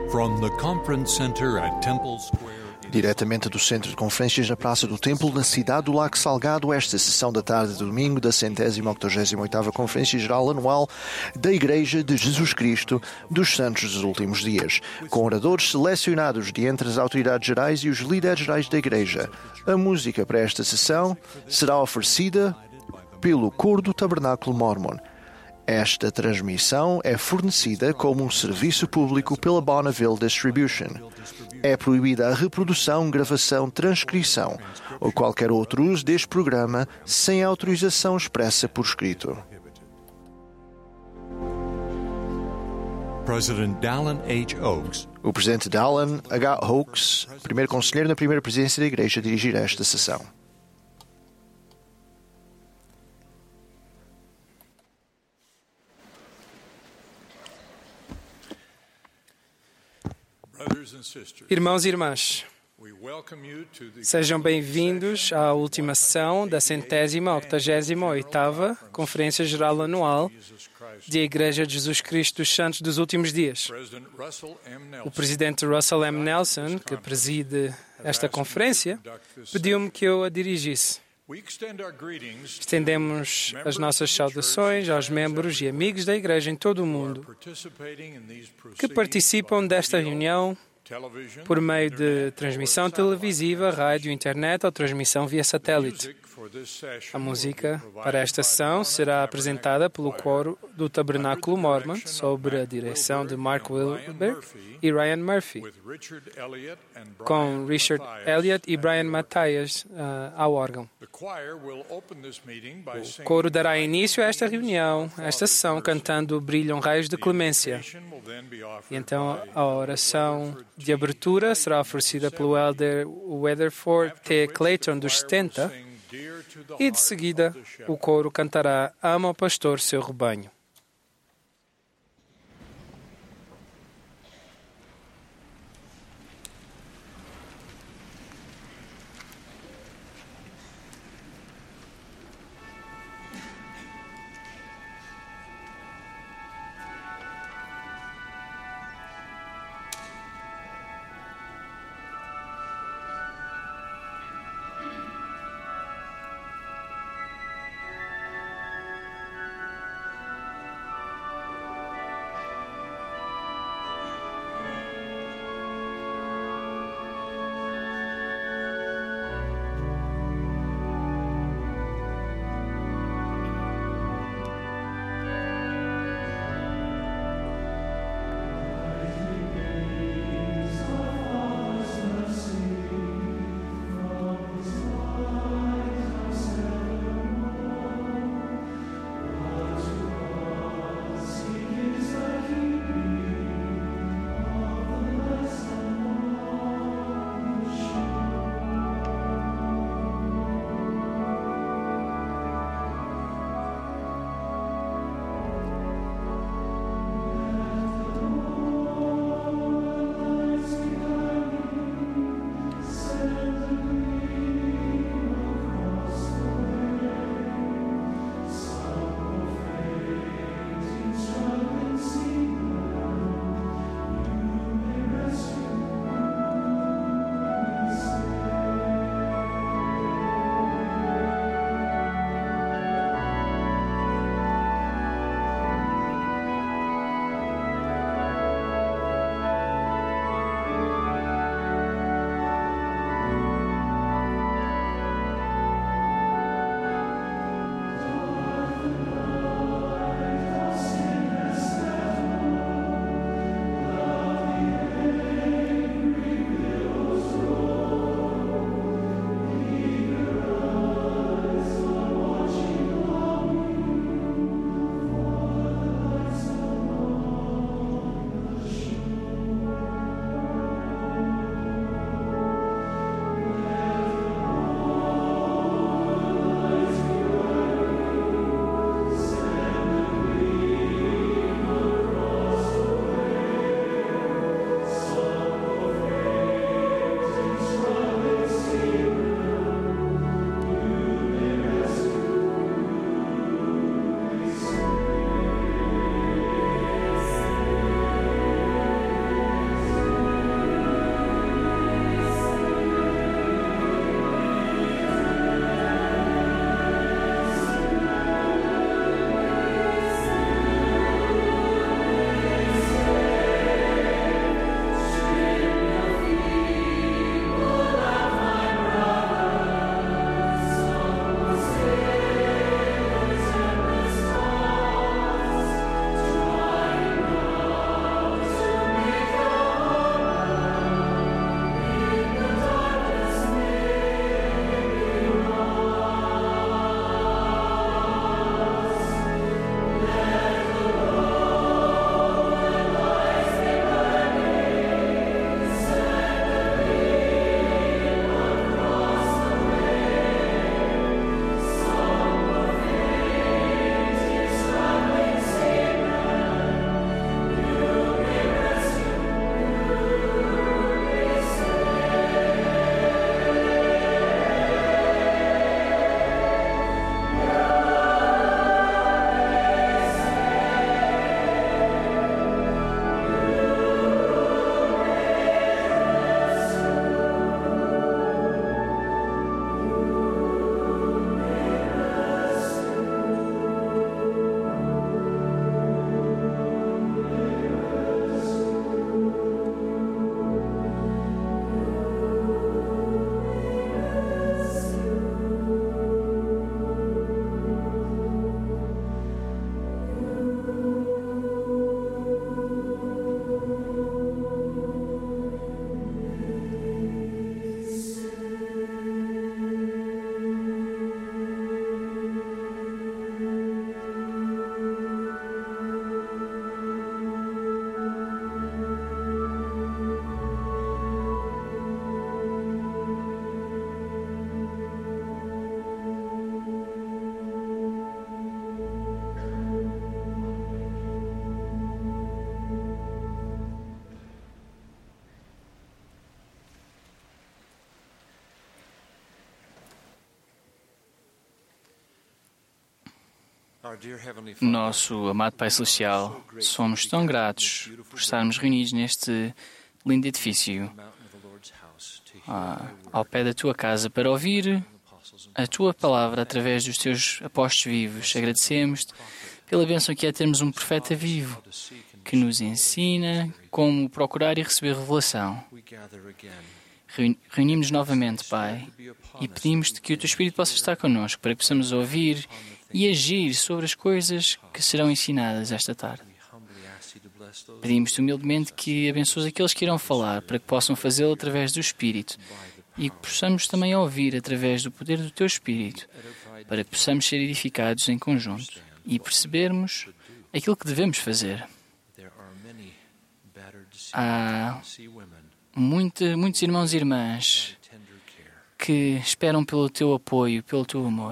From the Conference Center at Temple Square. Diretamente do Centro de Conferências na Praça do Templo, na cidade do Lago Salgado, esta sessão da tarde de domingo da 188ª Conferência Geral Anual da Igreja de Jesus Cristo dos Santos dos Últimos Dias, com oradores selecionados de entre as autoridades gerais e os líderes gerais da Igreja. A música para esta sessão será oferecida pelo Coro do Tabernáculo Mormon. Esta transmissão é fornecida como um serviço público pela Bonneville Distribution. É proibida a reprodução, gravação, transcrição ou qualquer outro uso deste programa sem autorização expressa por escrito. President Dallin H. Oaks, O presidente Dallin H. Oaks, primeiro conselheiro na primeira presidência da Igreja, dirigirá esta sessão. Irmãos e irmãs, sejam bem-vindos à última sessão da 188ª Conferência Geral Anual da Igreja de Jesus Cristo dos Santos dos Últimos Dias. O presidente Russell M. Nelson, que preside esta conferência, pediu-me que eu a dirigisse. Estendemos as nossas saudações aos membros e amigos da Igreja em todo o mundo que participam desta reunião por meio de transmissão televisiva, rádio, internet ou transmissão via satélite. A música para esta sessão será apresentada pelo Coro do Tabernáculo Mormon, sob a direção de Mark Wilber e Ryan Murphy, com Richard Elliott e Brian Matthias ao órgão. O coro dará início a esta reunião, a esta sessão, cantando Brilham Raios de Clemência. E então a oração de abertura será oferecida pelo Elder Weatherford T. Clayton, dos 70, e de seguida o coro cantará Ama o Pastor, seu rebanho. Nosso amado Pai Celestial, somos tão gratos por estarmos reunidos neste lindo edifício ao pé da Tua casa para ouvir a Tua palavra através dos Teus apóstolos vivos. Agradecemos-te pela bênção que é termos um profeta vivo que nos ensina como procurar e receber revelação. Reunimos-nos novamente, Pai, e pedimos-te que o Teu Espírito possa estar connosco para que possamos ouvir e agir sobre as coisas que serão ensinadas esta tarde. Pedimos-te humildemente que abençoes aqueles que irão falar para que possam fazê-lo através do Espírito e que possamos também ouvir através do poder do Teu Espírito para que possamos ser edificados em conjunto e percebermos aquilo que devemos fazer. Há muitos irmãos e irmãs que esperam pelo Teu apoio, pelo Teu amor.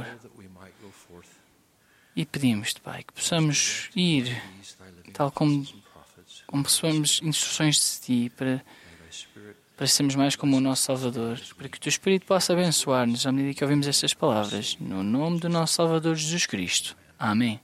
E pedimos-te, Pai, que possamos ir, tal como possuamos instruções de Ti, para sermos mais como o nosso Salvador, para que o Teu Espírito possa abençoar-nos à medida que ouvimos estas palavras, no nome do nosso Salvador Jesus Cristo. Amém.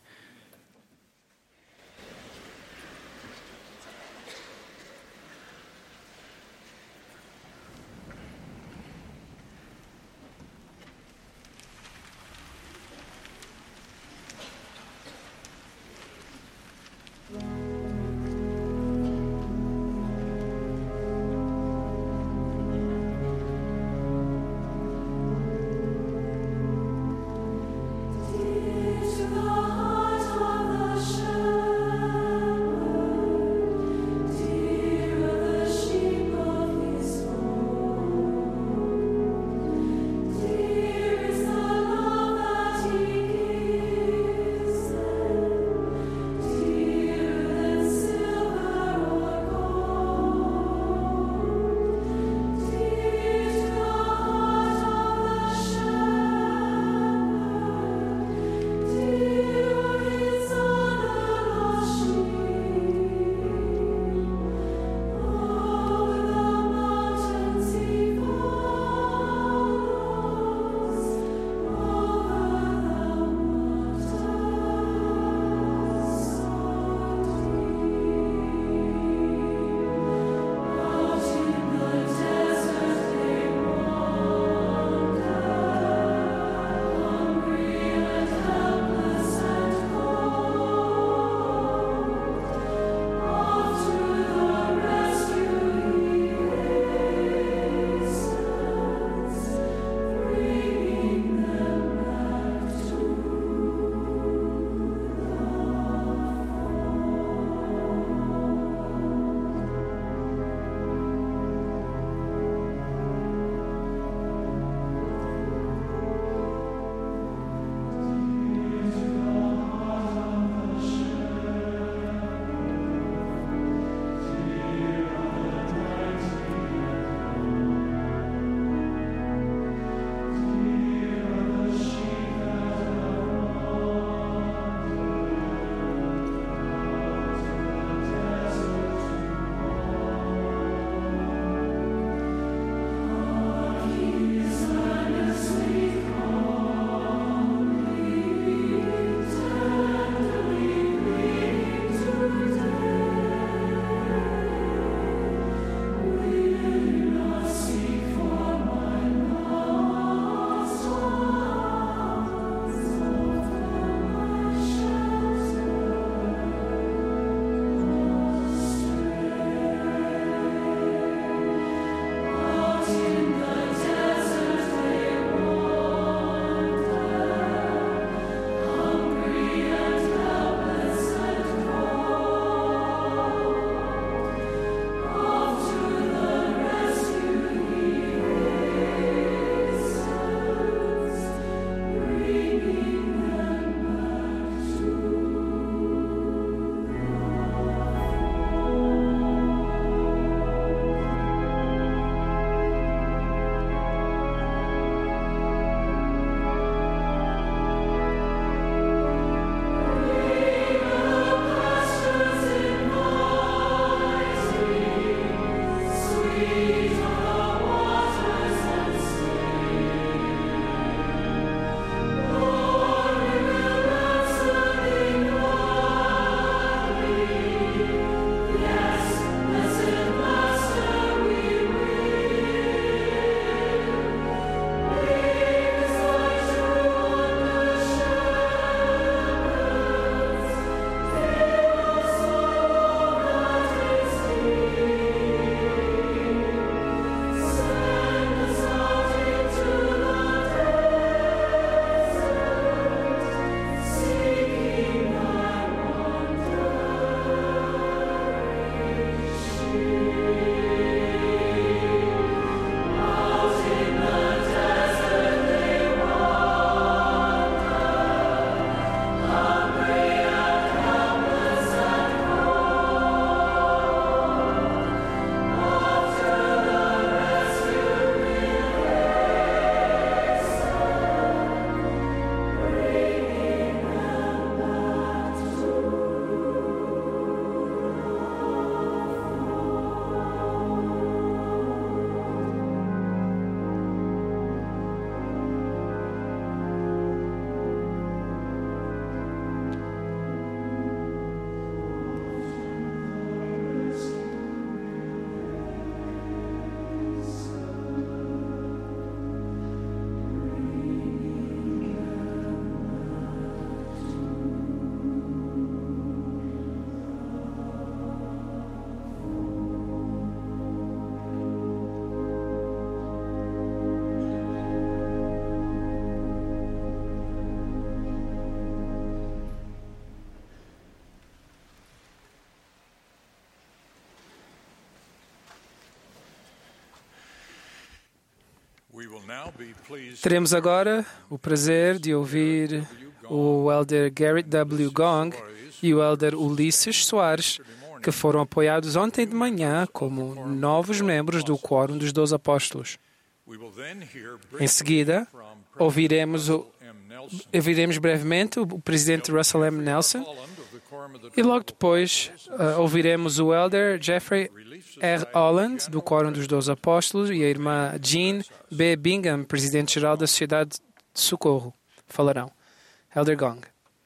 This Teremos agora o prazer de ouvir o Elder Garrett W. Gong e o Elder Ulisses Soares, que foram apoiados ontem de manhã como novos membros do Quórum dos 12 Apóstolos. Em seguida, ouviremos brevemente o presidente Russell M. Nelson e logo depois ouviremos o Elder Jeffrey R. Holland, do Quórum dos 12 Apóstolos, e a irmã Jean B. Bingham, presidente-geral da Sociedade de Socorro, falarão. Elder Gong.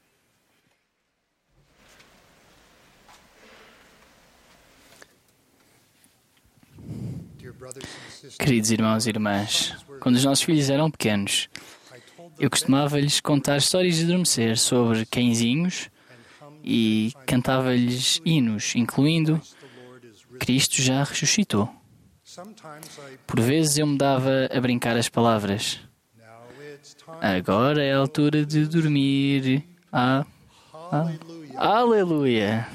Queridos irmãos e irmãs, quando os nossos filhos eram pequenos, eu costumava-lhes contar histórias de adormecer sobre cãezinhos e cantava-lhes hinos, incluindo Cristo já ressuscitou. Por vezes eu me dava a brincar as palavras. Agora é a altura de dormir. Aleluia!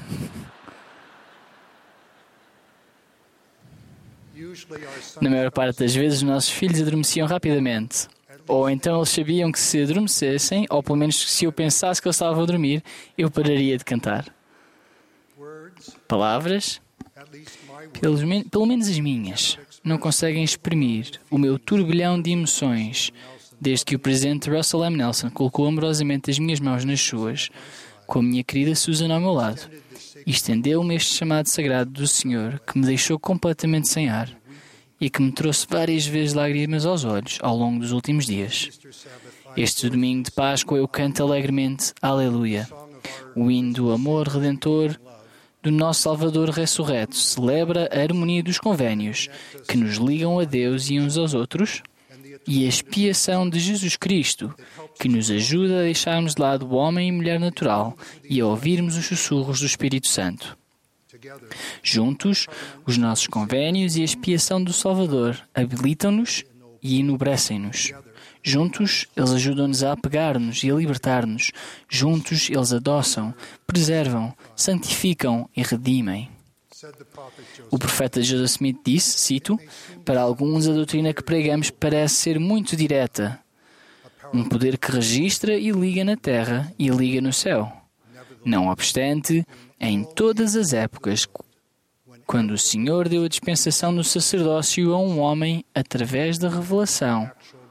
Na maior parte das vezes, os nossos filhos adormeciam rapidamente. Ou então eles sabiam que se adormecessem, ou pelo menos se eu pensasse que eles estavam a dormir, eu pararia de cantar. Palavras, pelo menos as minhas, não conseguem exprimir o meu turbilhão de emoções desde que o presidente Russell M. Nelson colocou amorosamente as minhas mãos nas suas, com a minha querida Susan ao meu lado, e estendeu-me este chamado sagrado do Senhor que me deixou completamente sem ar e que me trouxe várias vezes lágrimas aos olhos ao longo dos últimos dias. Este domingo de Páscoa eu canto alegremente Aleluia. O hino do amor redentor do nosso Salvador ressurreto celebra a harmonia dos convénios que nos ligam a Deus e uns aos outros e a expiação de Jesus Cristo que nos ajuda a deixarmos de lado o homem e mulher natural e a ouvirmos os sussurros do Espírito Santo. Juntos, os nossos convénios e a expiação do Salvador habilitam-nos e enobrecem-nos. Juntos, eles ajudam-nos a apegar-nos e a libertar-nos. Juntos, eles adoçam, preservam, santificam e redimem. O profeta Joseph Smith disse, cito, para alguns a doutrina que pregamos parece ser muito direta. Um poder que registra e liga na terra e liga no céu. Não obstante, em todas as épocas, quando o Senhor deu a dispensação do sacerdócio a um homem através da revelação,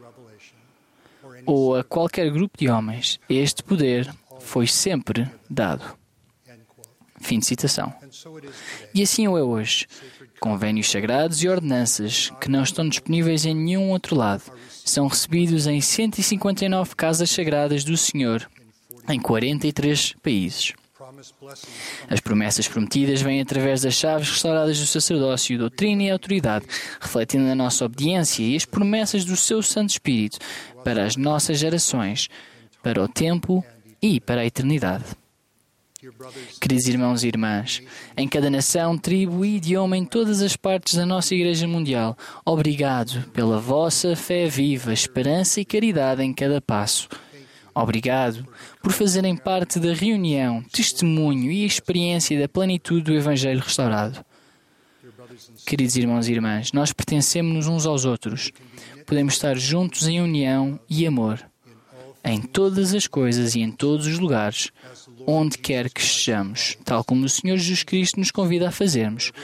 ou a qualquer grupo de homens, este poder foi sempre dado. Fim de citação. E assim o é hoje. Convénios sagrados e ordenanças que não estão disponíveis em nenhum outro lado são recebidos em 159 casas sagradas do Senhor, em 43 países. As promessas prometidas vêm através das chaves restauradas do sacerdócio, doutrina e autoridade, refletindo a nossa obediência e as promessas do seu Santo Espírito para as nossas gerações, para o tempo e para a eternidade. Queridos irmãos e irmãs, em cada nação, tribo e idioma, em todas as partes da nossa Igreja Mundial, obrigado pela vossa fé viva, esperança e caridade em cada passo. Obrigado por fazerem parte da reunião, testemunho e experiência da plenitude do Evangelho restaurado. Queridos irmãos e irmãs, nós pertencemos uns aos outros. Podemos estar juntos em união e amor, em todas as coisas e em todos os lugares, onde quer que estejamos, tal como o Senhor Jesus Cristo nos convida a fazermos.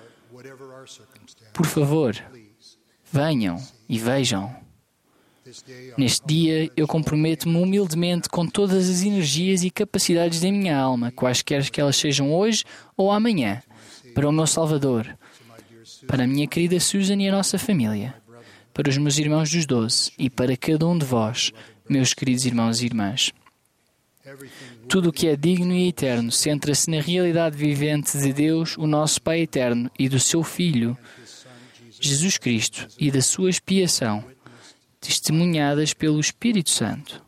Por favor, venham e vejam. Neste dia, eu comprometo-me humildemente com todas as energias e capacidades da minha alma, quaisquer que elas sejam hoje ou amanhã, para o meu Salvador, para a minha querida Susan e a nossa família, para os meus irmãos dos 12 e para cada um de vós, meus queridos irmãos e irmãs. Tudo o que é digno e eterno centra-se na realidade vivente de Deus, o nosso Pai eterno, e do seu Filho, Jesus Cristo, e da sua expiação, testemunhadas pelo Espírito Santo.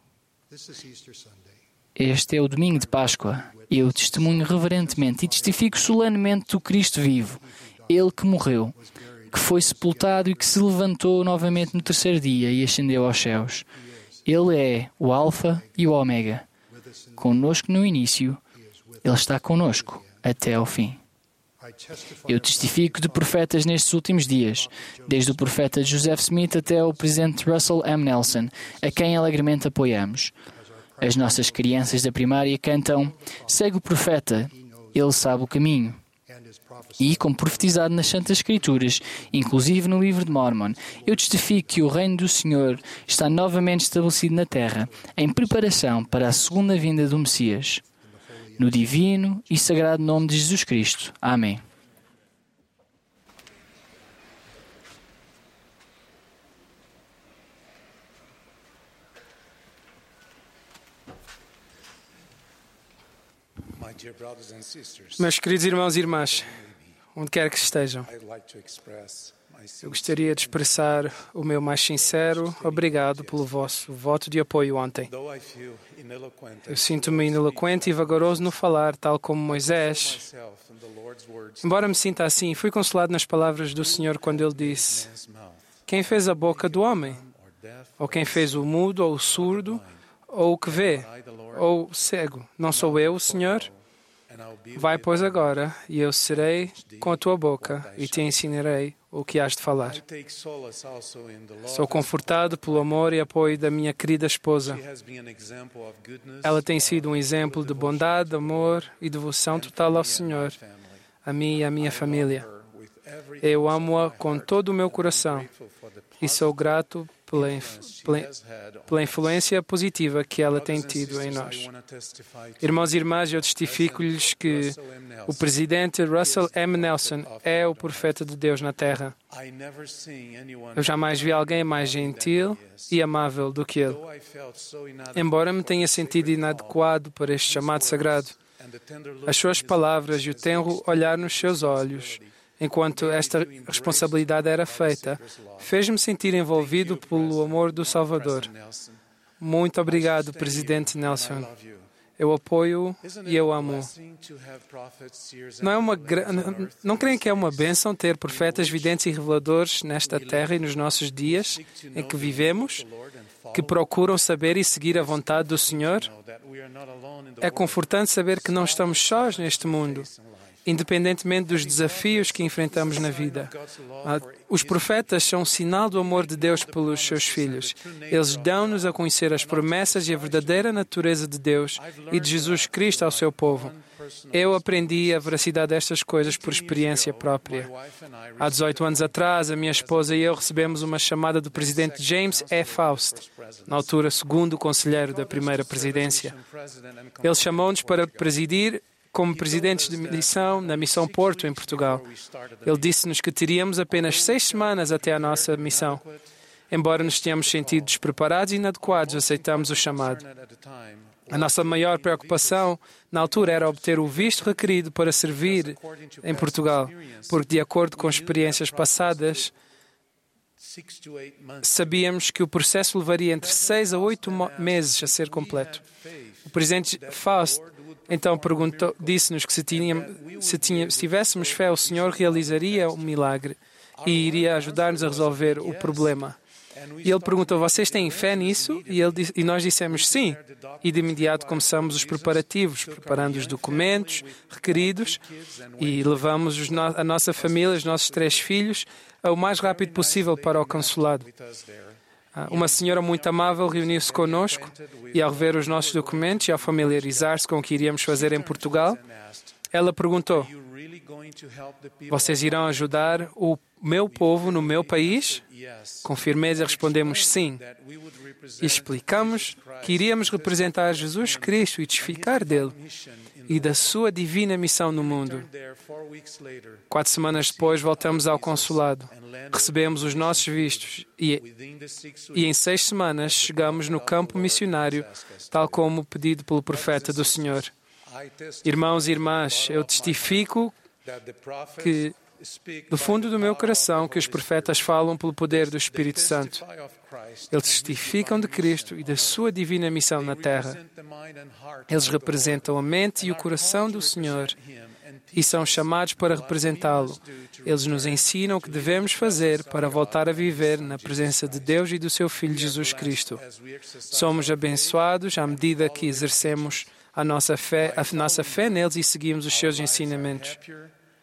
Este é o domingo de Páscoa. Eu testemunho reverentemente e testifico solenemente do Cristo vivo, Ele que morreu, que foi sepultado e que se levantou novamente no terceiro dia e ascendeu aos céus. Ele é o Alfa e o Ômega. Conosco no início, Ele está conosco até ao fim. Eu testifico de profetas nestes últimos dias, desde o profeta Joseph Smith até o presidente Russell M. Nelson, a quem alegremente apoiamos. As nossas crianças da primária cantam: segue o profeta, ele sabe o caminho. E, como profetizado nas Santas Escrituras, inclusive no livro de Mormon, eu testifico que o reino do Senhor está novamente estabelecido na terra, em preparação para a segunda vinda do Messias. No divino e sagrado nome de Jesus Cristo. Amém. Meus queridos irmãos e irmãs, onde quer que estejam, eu gostaria de expressar o meu mais sincero obrigado pelo vosso voto de apoio ontem. Eu sinto-me ineloquente e vagaroso no falar, tal como Moisés. Embora me sinta assim, fui consolado nas palavras do Senhor quando Ele disse: quem fez a boca do homem? Ou quem fez o mudo, ou o surdo, ou o que vê, ou o cego? Não sou eu, o Senhor? Vai, pois, agora, e eu serei com a tua boca, e te ensinarei o que has de falar. Sou confortado pelo amor e apoio da minha querida esposa. Ela tem sido um exemplo de bondade, amor e devoção total ao Senhor, a mim e à minha família. Eu amo-a com todo o meu coração e sou grato pela influência positiva que ela tem tido em nós. Irmãos e irmãs, eu testifico-lhes que o presidente Russell M. Nelson é o profeta de Deus na Terra. Eu jamais vi alguém mais gentil e amável do que ele. Embora me tenha sentido inadequado para este chamado sagrado, as suas palavras e o tenro olhar nos seus olhos, enquanto esta responsabilidade era feita, fez-me sentir envolvido pelo amor do Salvador. Muito obrigado, Presidente Nelson. Eu apoio e eu amo. Não creem que é uma bênção ter profetas, videntes e reveladores nesta terra e nos nossos dias em que vivemos, que procuram saber e seguir a vontade do Senhor? É confortante saber que não estamos sós neste mundo, independentemente dos desafios que enfrentamos na vida. Os profetas são um sinal do amor de Deus pelos seus filhos. Eles dão-nos a conhecer as promessas e a verdadeira natureza de Deus e de Jesus Cristo ao seu povo. Eu aprendi a veracidade destas coisas por experiência própria. Há 18 anos atrás, a minha esposa e eu recebemos uma chamada do presidente James E. Faust, na altura segundo conselheiro da primeira presidência. Ele chamou-nos para presidir como presidentes de missão na Missão Porto, em Portugal. Ele disse-nos que teríamos apenas 6 semanas até a nossa missão. Embora nos tenhamos sentido despreparados e inadequados, aceitamos o chamado. A nossa maior preocupação, na altura, era obter o visto requerido para servir em Portugal, porque, de acordo com experiências passadas, sabíamos que o processo levaria entre 6 a 8 meses a ser completo. O presidente Faust então disse-nos que se tivéssemos fé, o Senhor realizaria um milagre e iria ajudar-nos a resolver o problema. E ele perguntou: vocês têm fé nisso? E nós dissemos sim. E de imediato começamos os preparativos, preparando os documentos requeridos e levamos a nossa família, os nossos 3 filhos, o mais rápido possível para o consulado. Uma senhora muito amável reuniu-se conosco e, ao rever os nossos documentos e ao familiarizar-se com o que iríamos fazer em Portugal, ela perguntou: vocês irão ajudar o meu povo no meu país? Com firmeza respondemos sim. E explicamos que iríamos representar Jesus Cristo e testificar dele e da sua divina missão no mundo. 4 semanas depois voltamos ao consulado. Recebemos os nossos vistos e em 6 semanas chegamos no campo missionário, tal como pedido pelo profeta do Senhor. Irmãos e irmãs, eu testifico que, do fundo do meu coração, que os profetas falam pelo poder do Espírito Santo. Eles testificam de Cristo e da sua divina missão na terra. Eles representam a mente e o coração do Senhor e são chamados para representá-lo. Eles nos ensinam o que devemos fazer para voltar a viver na presença de Deus e do seu Filho Jesus Cristo. Somos abençoados à medida que exercemos a nossa fé neles e seguimos os seus ensinamentos.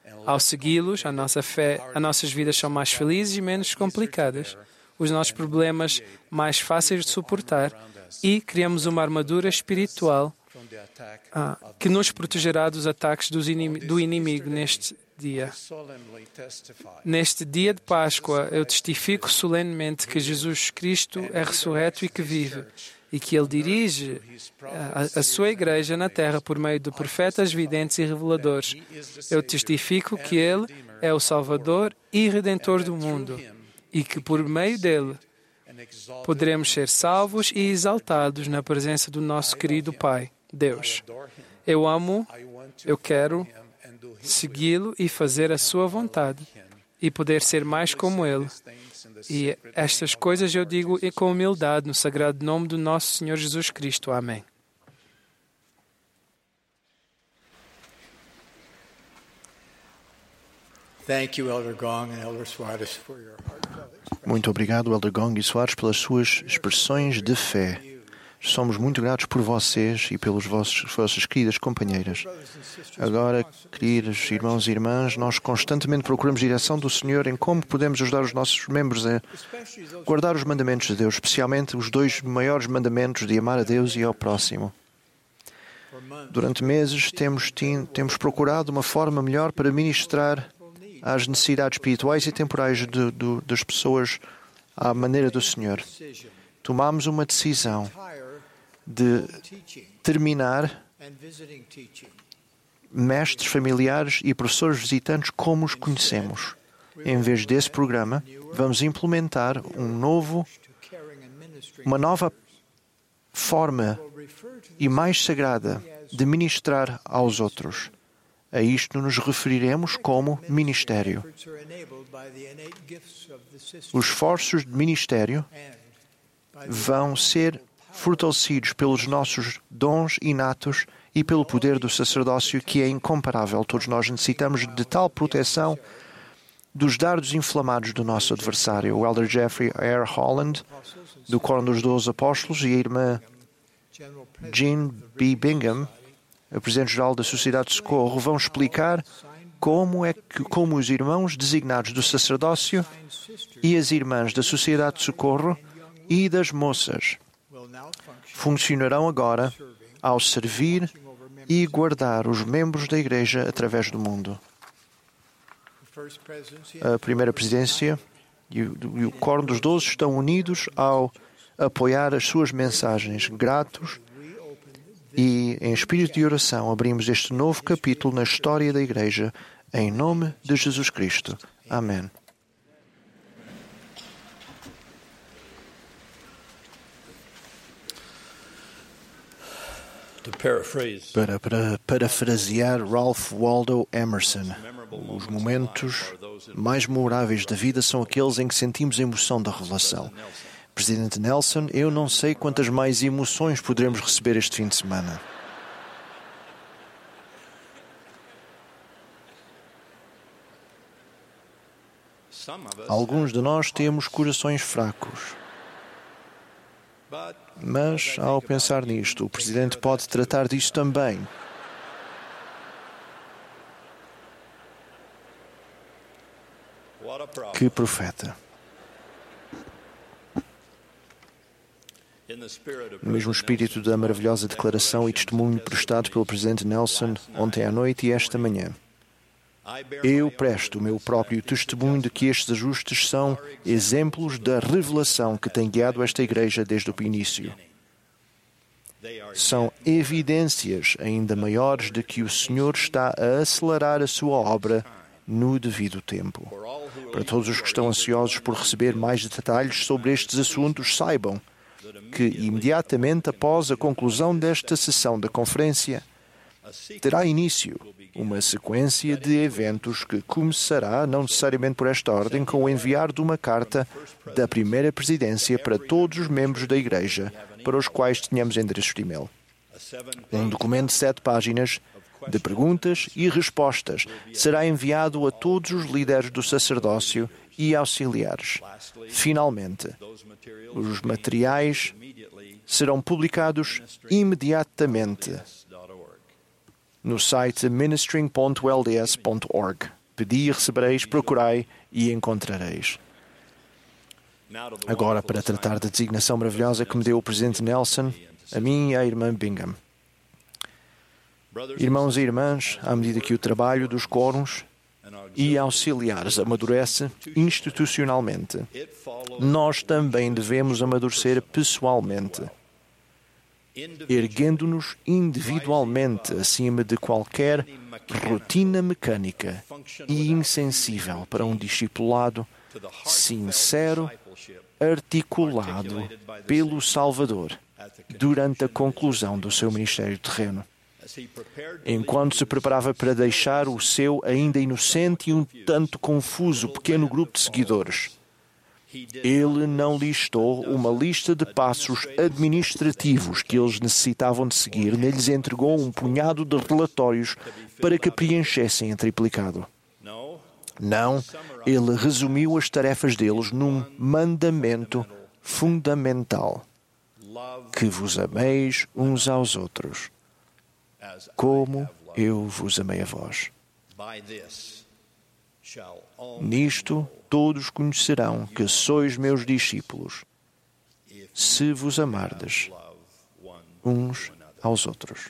Ao segui-los, a nossa fé, as nossas vidas são mais felizes e menos complicadas, os nossos problemas mais fáceis de suportar e criamos uma armadura espiritual que nos protegerá dos ataques do inimigo neste dia. Neste dia de Páscoa, eu testifico solenemente que Jesus Cristo é ressurreto e que vive, e que Ele dirige a sua igreja na terra por meio de profetas, videntes e reveladores. Eu testifico que Ele é o Salvador e Redentor do mundo, e que por meio dele poderemos ser salvos e exaltados na presença do nosso querido Pai, Deus. Eu amo, eu quero segui-lo e fazer a sua vontade e poder ser mais como Ele. E estas coisas eu digo com humildade no sagrado nome do nosso Senhor Jesus Cristo. Amém. Muito obrigado, Elder Gong e Soares, pelas suas expressões de fé. Somos muito gratos por vocês e pelas vossas queridas companheiras. Agora, queridos irmãos e irmãs, nós constantemente procuramos direção do Senhor em como podemos ajudar os nossos membros a guardar os mandamentos de Deus, especialmente os 2 maiores mandamentos de amar a Deus e ao próximo. Durante meses temos procurado uma forma melhor para ministrar às necessidades espirituais e temporais das pessoas à maneira do Senhor. Tomamos uma decisão de terminar mestres familiares e professores visitantes como os conhecemos. Em vez desse programa, vamos implementar uma nova forma e mais sagrada de ministrar aos outros. A isto nos referiremos como ministério. Os esforços de ministério vão ser fortalecidos pelos nossos dons inatos e pelo poder do sacerdócio que é incomparável. Todos nós necessitamos de tal proteção dos dardos inflamados do nosso adversário. O Elder Jeffrey R. Holland, do Quórum dos 12 Apóstolos, e a irmã Jean B. Bingham, a Presidente-Geral da Sociedade de Socorro, vão explicar como os irmãos designados do sacerdócio e as irmãs da Sociedade de Socorro e das moças funcionarão agora ao servir e guardar os membros da Igreja através do mundo. A primeira presidência e o Quórum dos 12 estão unidos ao apoiar as suas mensagens. Gratos e em espírito de oração abrimos este novo capítulo na história da Igreja, em nome de Jesus Cristo. Amém. Para parafrasear Ralph Waldo Emerson, os momentos mais memoráveis da vida são aqueles em que sentimos a emoção da revelação. Presidente Nelson, eu não sei quantas mais emoções poderemos receber este fim de semana. Alguns de nós temos corações fracos. Mas, ao pensar nisto, o Presidente pode tratar disso também. Que profeta! No mesmo espírito da maravilhosa declaração e testemunho prestado pelo Presidente Nelson ontem à noite e esta manhã, eu presto o meu próprio testemunho de que estes ajustes são exemplos da revelação que tem guiado esta Igreja desde o início. São evidências ainda maiores de que o Senhor está a acelerar a sua obra no devido tempo. Para todos os que estão ansiosos por receber mais detalhes sobre estes assuntos, saibam que imediatamente após a conclusão desta sessão da conferência, terá início uma sequência de eventos que começará, não necessariamente por esta ordem, com o enviar de uma carta da primeira presidência para todos os membros da Igreja, para os quais tenhamos endereços de e-mail. Um documento de 7 páginas de perguntas e respostas será enviado a todos os líderes do sacerdócio e auxiliares. Finalmente, os materiais serão publicados imediatamente no site ministering.lds.org. Pedi e recebereis, procurai e encontrareis. Agora, para tratar da designação maravilhosa que me deu o Presidente Nelson, a mim e à irmã Bingham. Irmãos e irmãs, à medida que o trabalho dos quórums e auxiliares amadurece institucionalmente, nós também devemos amadurecer pessoalmente, erguendo-nos individualmente acima de qualquer rotina mecânica e insensível para um discipulado sincero, articulado pelo Salvador durante a conclusão do seu ministério terreno. Enquanto se preparava para deixar o seu ainda inocente e um tanto confuso pequeno grupo de seguidores, ele não listou uma lista de passos administrativos que eles necessitavam de seguir, nem lhes entregou um punhado de relatórios para que preenchessem em triplicado. Não, ele resumiu as tarefas deles num mandamento fundamental: que vos ameis uns aos outros, como eu vos amei a vós. Nisto todos conhecerão que sois meus discípulos, se vos amardes uns aos outros.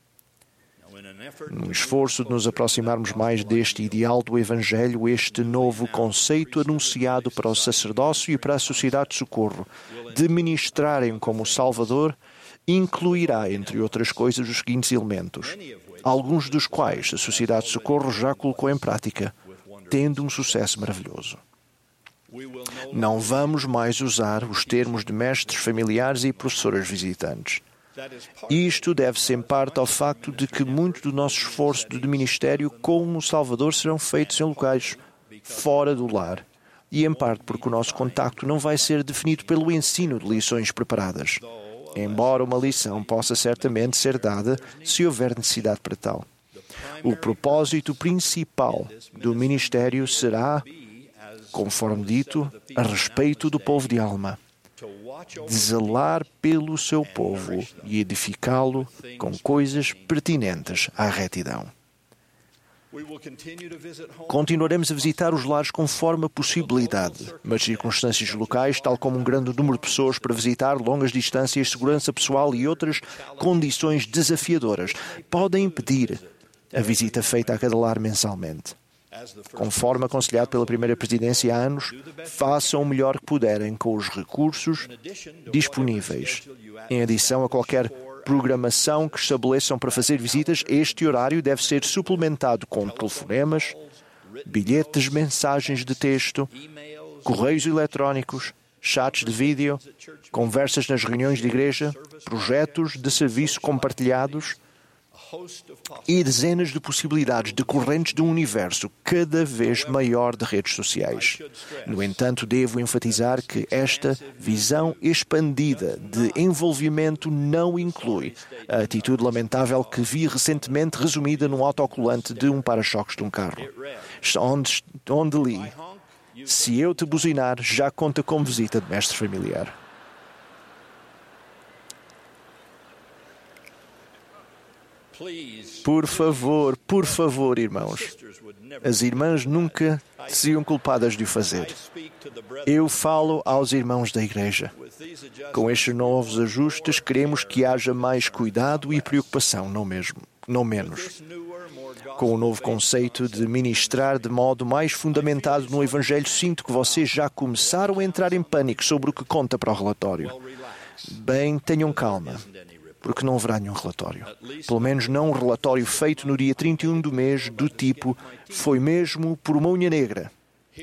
Num esforço de nos aproximarmos mais deste ideal do Evangelho, este novo conceito anunciado para o sacerdócio e para a sociedade de socorro, de ministrarem como Salvador, incluirá, entre outras coisas, os seguintes elementos, alguns dos quais a sociedade de socorro já colocou em prática, tendo um sucesso maravilhoso. Não vamos mais usar os termos de mestres familiares e professores visitantes. Isto deve-se em parte ao facto de que muito do nosso esforço de ministério como Salvador serão feitos em locais fora do lar, e em parte porque o nosso contacto não vai ser definido pelo ensino de lições preparadas, embora uma lição possa certamente ser dada se houver necessidade para tal. O propósito principal do ministério será, conforme dito, a respeito do povo de alma, de zelar pelo seu povo e edificá-lo com coisas pertinentes à retidão. Continuaremos a visitar os lares conforme a possibilidade, mas circunstâncias locais, tal como um grande número de pessoas para visitar, longas distâncias, segurança pessoal e outras condições desafiadoras, podem impedir a visita feita a cada lar mensalmente. Conforme aconselhado pela primeira presidência há anos, façam o melhor que puderem com os recursos disponíveis. Em adição a qualquer programação que estabeleçam para fazer visitas, este horário deve ser suplementado com telefonemas, bilhetes, mensagens de texto, correios eletrónicos, chats de vídeo, conversas nas reuniões de igreja, projetos de serviço compartilhados e dezenas de possibilidades decorrentes de um universo cada vez maior de redes sociais. No entanto, devo enfatizar que esta visão expandida de envolvimento não inclui a atitude lamentável que vi recentemente resumida num autocolante de um para-choques de um carro, onde li: se eu te buzinar, já conta como visita de mestre familiar. Por favor, irmãos. As irmãs nunca seriam culpadas de o fazer. Eu falo aos irmãos da igreja. Com estes novos ajustes, queremos que haja mais cuidado e preocupação, não menos. Com o novo conceito de ministrar de modo mais fundamentado no Evangelho, sinto que vocês já começaram a entrar em pânico sobre o que conta para o relatório. Bem, tenham calma, porque não haverá nenhum relatório. Pelo menos não um relatório feito no dia 31 do mês do tipo foi mesmo por uma unha negra.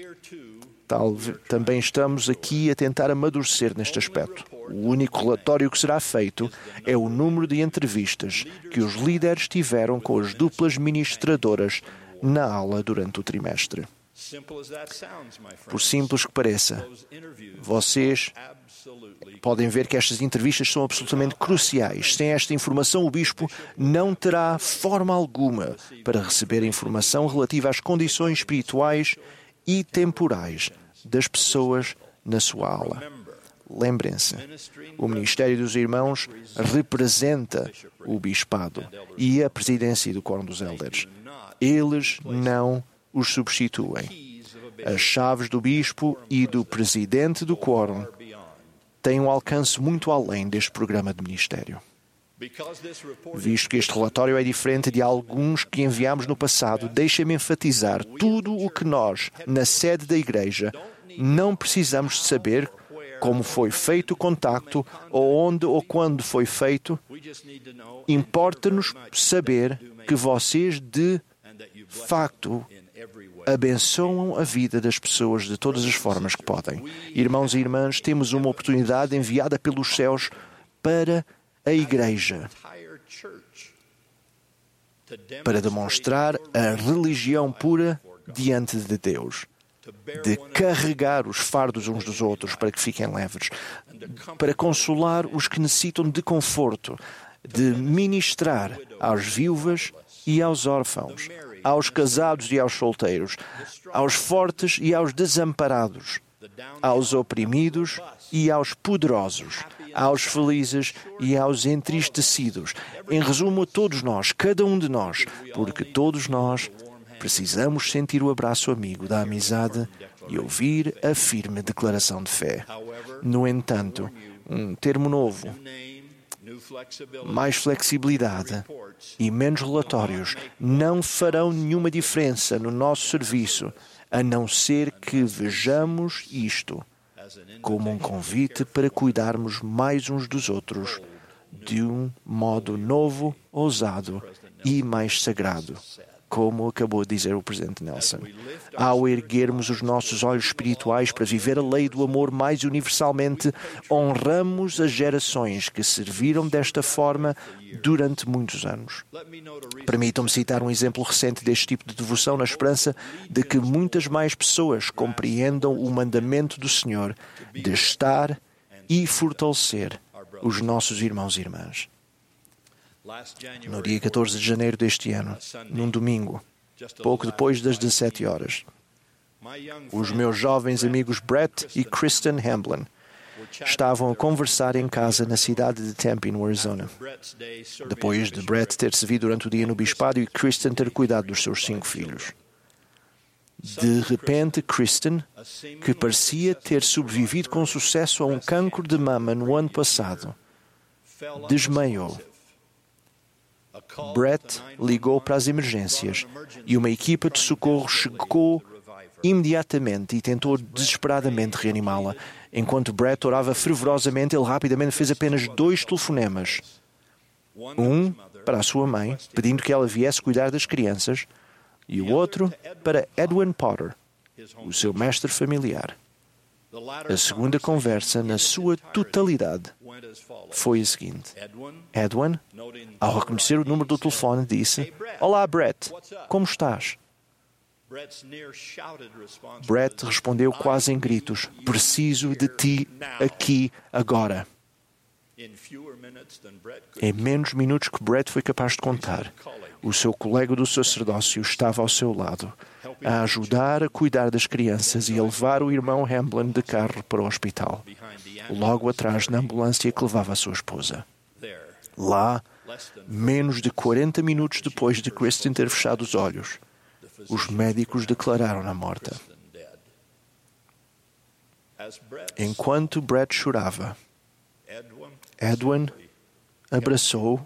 Também estamos aqui a tentar amadurecer neste aspecto. O único relatório que será feito é o número de entrevistas que os líderes tiveram com as duplas ministradoras na aula durante o trimestre. Por simples que pareça, vocês podem ver que estas entrevistas são absolutamente cruciais. Sem esta informação, o bispo não terá forma alguma para receber informação relativa às condições espirituais e temporais das pessoas na sua aula. Lembrem-se, o ministério dos irmãos representa o bispado e a presidência do Quórum dos Elders. Eles não os substituem. As chaves do bispo e do presidente do quórum têm um alcance muito além deste programa de ministério. Visto que este relatório é diferente de alguns que enviámos no passado, deixem-me enfatizar tudo o que nós, na sede da Igreja, não precisamos de saber como foi feito o contacto, ou onde ou quando foi feito. Importa-nos saber que vocês, de facto, abençoam a vida das pessoas de todas as formas que podem. Irmãos e irmãs, temos uma oportunidade enviada pelos céus para a Igreja, para demonstrar a religião pura diante de Deus, de carregar os fardos uns dos outros para que fiquem leves, para consolar os que necessitam de conforto, de ministrar às viúvas e aos órfãos, aos casados e aos solteiros, aos fortes e aos desamparados, aos oprimidos e aos poderosos, aos felizes e aos entristecidos. Em resumo, a todos nós, cada um de nós, porque todos nós precisamos sentir o abraço amigo da amizade e ouvir a firme declaração de fé. No entanto, um termo novo, mais flexibilidade e menos relatórios não farão nenhuma diferença no nosso serviço, a não ser que vejamos isto como um convite para cuidarmos mais uns dos outros de um modo novo, ousado e mais sagrado, como acabou de dizer o Presidente Nelson. Ao erguermos os nossos olhos espirituais para viver a lei do amor mais universalmente, honramos as gerações que serviram desta forma durante muitos anos. Permitam-me citar um exemplo recente deste tipo de devoção na esperança de que muitas mais pessoas compreendam o mandamento do Senhor de estar e fortalecer os nossos irmãos e irmãs. No dia 14 de janeiro deste ano, num domingo, pouco depois das 17 horas, os meus jovens amigos Brett e Kristen Hamblin estavam a conversar em casa na cidade de Tempe, no Arizona. Depois de Brett ter servido durante o dia no bispado e Kristen ter cuidado dos seus 5 filhos. De repente, Kristen, que parecia ter sobrevivido com sucesso a um cancro de mama no ano passado, desmaiou. Brett ligou para as emergências e uma equipa de socorro chegou imediatamente e tentou desesperadamente reanimá-la. Enquanto Brett orava fervorosamente, ele rapidamente fez apenas 2 telefonemas. Um para a sua mãe, pedindo que ela viesse cuidar das crianças, e o outro para Edwin Potter, o seu mestre familiar. A segunda conversa, na sua totalidade, foi a seguinte. Edwin, ao reconhecer o número do telefone, disse: "Olá, Brett, como estás?" Brett respondeu quase em gritos: "Preciso de ti aqui, agora." Em menos minutos que Brett foi capaz de contar, o seu colega do sacerdócio estava ao seu lado, a ajudar a cuidar das crianças e a levar o irmão Hamblin de carro para o hospital, logo atrás na ambulância que levava a sua esposa. Lá, menos de 40 minutos depois de Kristen ter fechado os olhos, os médicos declararam-na morta. Enquanto Brett chorava, Edwin abraçou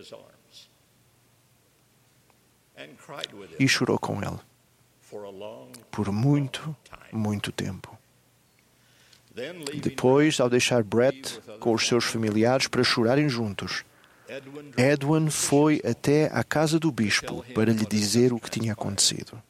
e chorou com ele por muito, muito tempo. Depois, ao deixar Brett com os seus familiares para chorarem juntos, Edwin foi até à casa do bispo para lhe dizer o que tinha acontecido.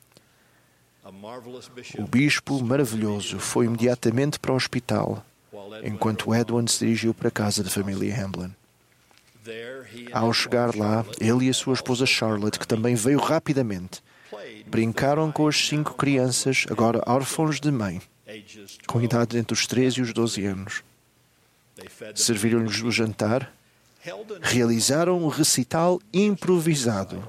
O bispo maravilhoso foi imediatamente para o hospital, enquanto Edwin se dirigiu para a casa da família Hamblin. Ao chegar lá, ele e a sua esposa Charlotte, que também veio rapidamente, brincaram com as 5 crianças, agora órfãos de mãe, com idade entre os 13 e os 12 anos. Serviram-lhes o jantar, realizaram um recital improvisado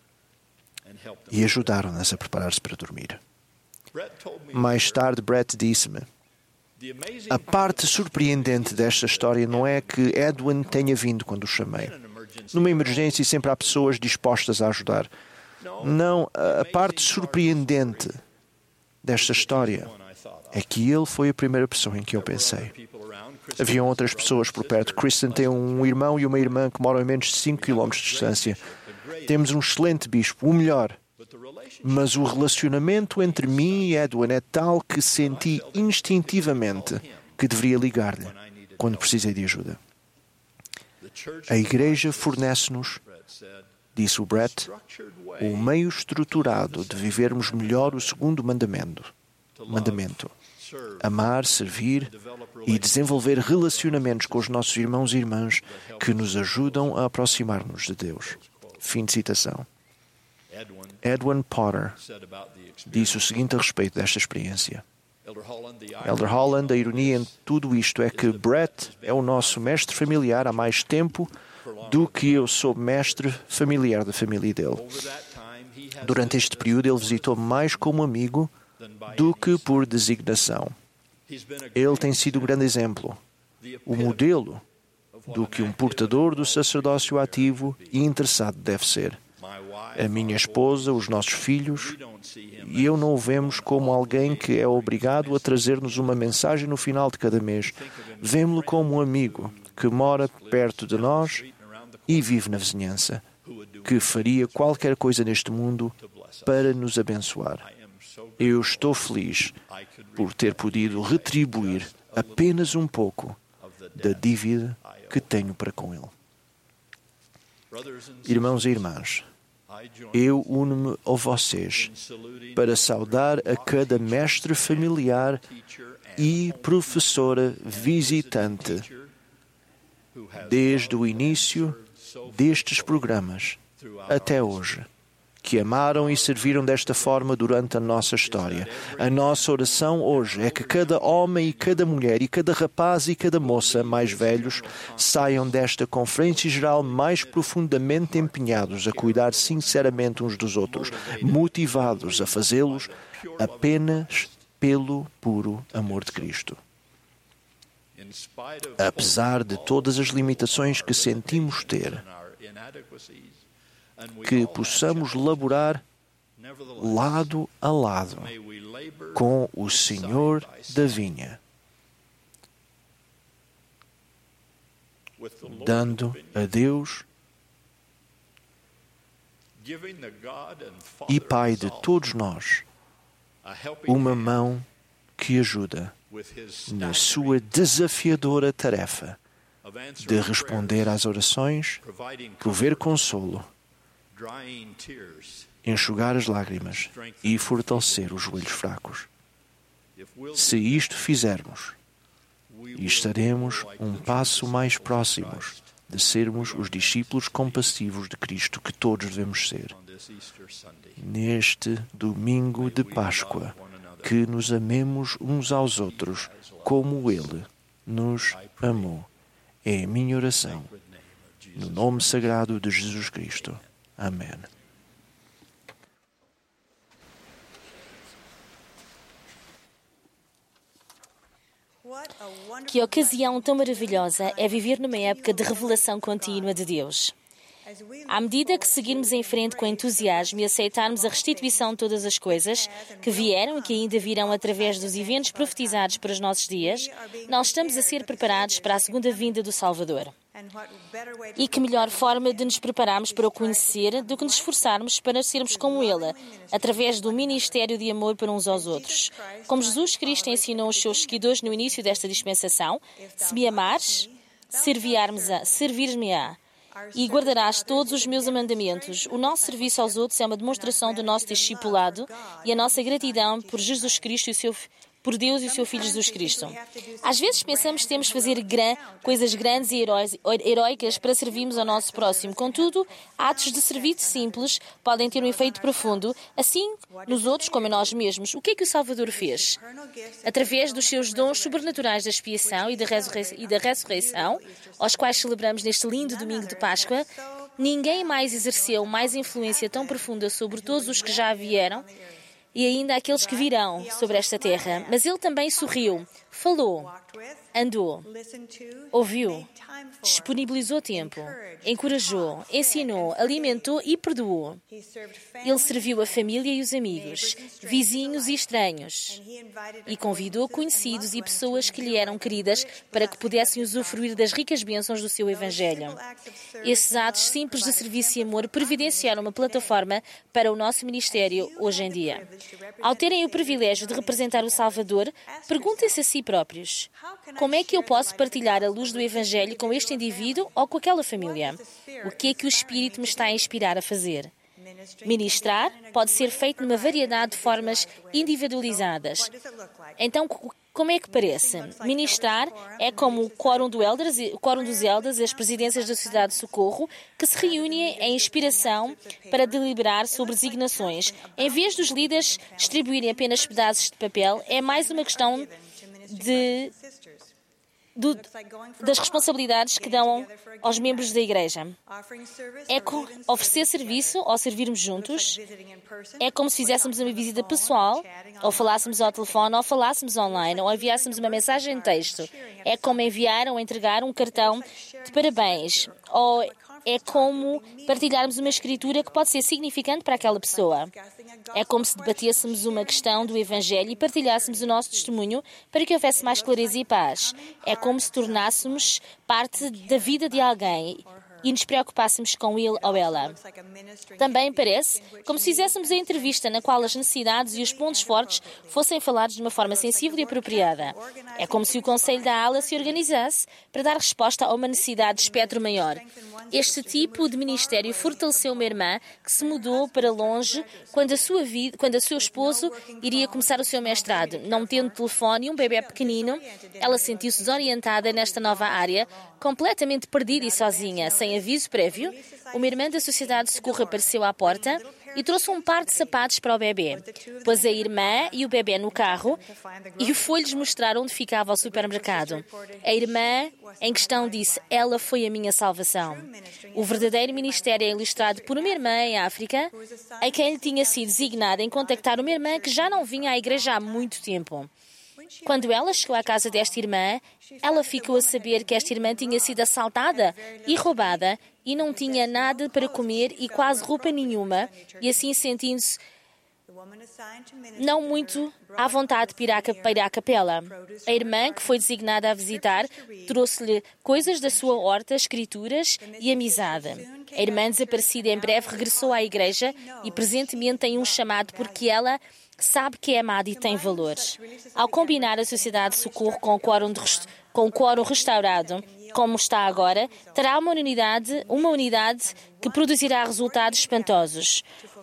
e ajudaram-nas a preparar-se para dormir. Mais tarde, Brett disse-me: "A parte surpreendente desta história não é que Edwin tenha vindo quando o chamei. Numa emergência sempre há pessoas dispostas a ajudar. Não, a parte surpreendente desta história é que ele foi a primeira pessoa em que eu pensei. Haviam outras pessoas por perto. Kristen tem um irmão e uma irmã que moram a menos de 5 km de distância. Temos um excelente bispo, o melhor. Mas o relacionamento entre mim e Edwin é tal que senti instintivamente que deveria ligar-lhe quando precisei de ajuda. A Igreja fornece-nos, disse o Brett, o meio estruturado de vivermos melhor o segundo mandamento. Amar, servir e desenvolver relacionamentos com os nossos irmãos e irmãs que nos ajudam a aproximar-nos de Deus. Fim de citação. Edwin Potter disse o seguinte a respeito desta experiência. Elder Holland, a ironia em tudo isto é que Brett é o nosso mestre familiar há mais tempo do que eu sou mestre familiar da família dele. Durante este período, ele visitou-me mais como amigo do que por designação. Ele tem sido um grande exemplo, o modelo do que um portador do sacerdócio ativo e interessado deve ser. A minha esposa, os nossos filhos, e eu não o vemos como alguém que é obrigado a trazer-nos uma mensagem no final de cada mês. Vemo-lo como um amigo que mora perto de nós e vive na vizinhança, que faria qualquer coisa neste mundo para nos abençoar. Eu estou feliz por ter podido retribuir apenas um pouco da dívida que tenho para com ele. Irmãos e irmãs, eu uno-me a vocês para saudar a cada mestre familiar e professora visitante desde o início destes programas até hoje, que amaram e serviram desta forma durante a nossa história. A nossa oração hoje é que cada homem e cada mulher e cada rapaz e cada moça mais velhos saiam desta conferência geral mais profundamente empenhados a cuidar sinceramente uns dos outros, motivados a fazê-los apenas pelo puro amor de Cristo. Apesar de todas as limitações que sentimos ter, que possamos laborar lado a lado com o Senhor da vinha, dando a Deus e Pai de todos nós uma mão que ajuda na sua desafiadora tarefa de responder às orações, prover consolo, enxugar as lágrimas e fortalecer os joelhos fracos. Se isto fizermos, estaremos um passo mais próximos de sermos os discípulos compassivos de Cristo que todos devemos ser. Neste domingo de Páscoa, que nos amemos uns aos outros como Ele nos amou. É a minha oração, no nome sagrado de Jesus Cristo. Amém. Que ocasião tão maravilhosa é viver numa época de revelação contínua de Deus. À medida que seguirmos em frente com entusiasmo e aceitarmos a restituição de todas as coisas que vieram e que ainda virão através dos eventos profetizados para os nossos dias, nós estamos a ser preparados para a segunda vinda do Salvador. E que melhor forma de nos prepararmos para o conhecer do que nos esforçarmos para sermos como Ele, através do ministério de amor para uns aos outros. Como Jesus Cristo ensinou os seus seguidores no início desta dispensação, se me amares, servir-me-á. E guardarás todos os meus mandamentos. O nosso serviço aos outros é uma demonstração do nosso discipulado e a nossa gratidão por Jesus Cristo e por Deus e o seu Filho Jesus Cristo. Às vezes pensamos que temos de fazer coisas grandes e heroicas para servirmos ao nosso próximo. Contudo, atos de serviço simples podem ter um efeito profundo, assim nos outros como em nós mesmos. O que é que o Salvador fez? Através dos seus dons sobrenaturais da expiação e da ressurreição, aos quais celebramos neste lindo domingo de Páscoa, ninguém mais exerceu mais influência tão profunda sobre todos os que já vieram e ainda aqueles que virão sobre esta terra. Mas ele também sorriu, falou, andou, ouviu, disponibilizou tempo, encorajou, ensinou, alimentou e perdoou. Ele serviu a família e os amigos, vizinhos e estranhos, e convidou conhecidos e pessoas que lhe eram queridas para que pudessem usufruir das ricas bênçãos do seu Evangelho. Esses atos simples de serviço e amor providenciaram uma plataforma para o nosso ministério hoje em dia. Ao terem o privilégio de representar o Salvador, perguntem-se a si próprios: como é que eu posso partilhar a luz do Evangelho com este indivíduo ou com aquela família? O que é que o Espírito me está a inspirar a fazer? Ministrar pode ser feito numa variedade de formas individualizadas. Então, como é que parece? Ministrar é como o Quórum dos Elders e as presidências da Sociedade de Socorro, que se reúnem em inspiração para deliberar sobre designações. Em vez dos líderes distribuírem apenas pedaços de papel, é mais uma questão das responsabilidades que dão aos membros da Igreja. É oferecer serviço ou servirmos juntos. É como se fizéssemos uma visita pessoal, ou falássemos ao telefone, ou falássemos online, ou enviássemos uma mensagem em texto. É como enviar ou entregar um cartão de parabéns, ou é como partilharmos uma escritura que pode ser significante para aquela pessoa. É como se debatêssemos uma questão do Evangelho e partilhássemos o nosso testemunho para que houvesse mais clareza e paz. É como se tornássemos parte da vida de alguém e nos preocupássemos com ele ou ela. Também parece como se fizéssemos a entrevista na qual as necessidades e os pontos fortes fossem falados de uma forma sensível e apropriada. É como se o Conselho da ala se organizasse para dar resposta a uma necessidade de espectro maior. Este tipo de ministério fortaleceu uma irmã que se mudou para longe quando o seu esposo iria começar o seu mestrado. Não tendo telefone e um bebê pequenino, ela sentiu-se desorientada nesta nova área, completamente perdida e sozinha, sem aviso prévio. Uma irmã da Sociedade de Socorro apareceu à porta e trouxe um par de sapatos para o bebê. Pôs a irmã e o bebê no carro e foi-lhes mostrar onde ficava o supermercado. A irmã em questão disse: "Ela foi a minha salvação." O verdadeiro ministério é ilustrado por uma irmã em África, a quem lhe tinha sido designada em contactar uma irmã que já não vinha à igreja há muito tempo. Quando ela chegou à casa desta irmã, ela ficou a saber que esta irmã tinha sido assaltada e roubada e não tinha nada para comer e quase roupa nenhuma, e assim sentindo-se não muito à vontade para ir à capela. A irmã, que foi designada a visitar, trouxe-lhe coisas da sua horta, escrituras e amizade. A irmã desaparecida em breve regressou à igreja e presentemente tem um chamado porque ela sabe que é amada e tem valores. Ao combinar a Sociedade de Socorro com o quórum restaurado, como está agora, terá uma unidade que produzirá resultados espantosos.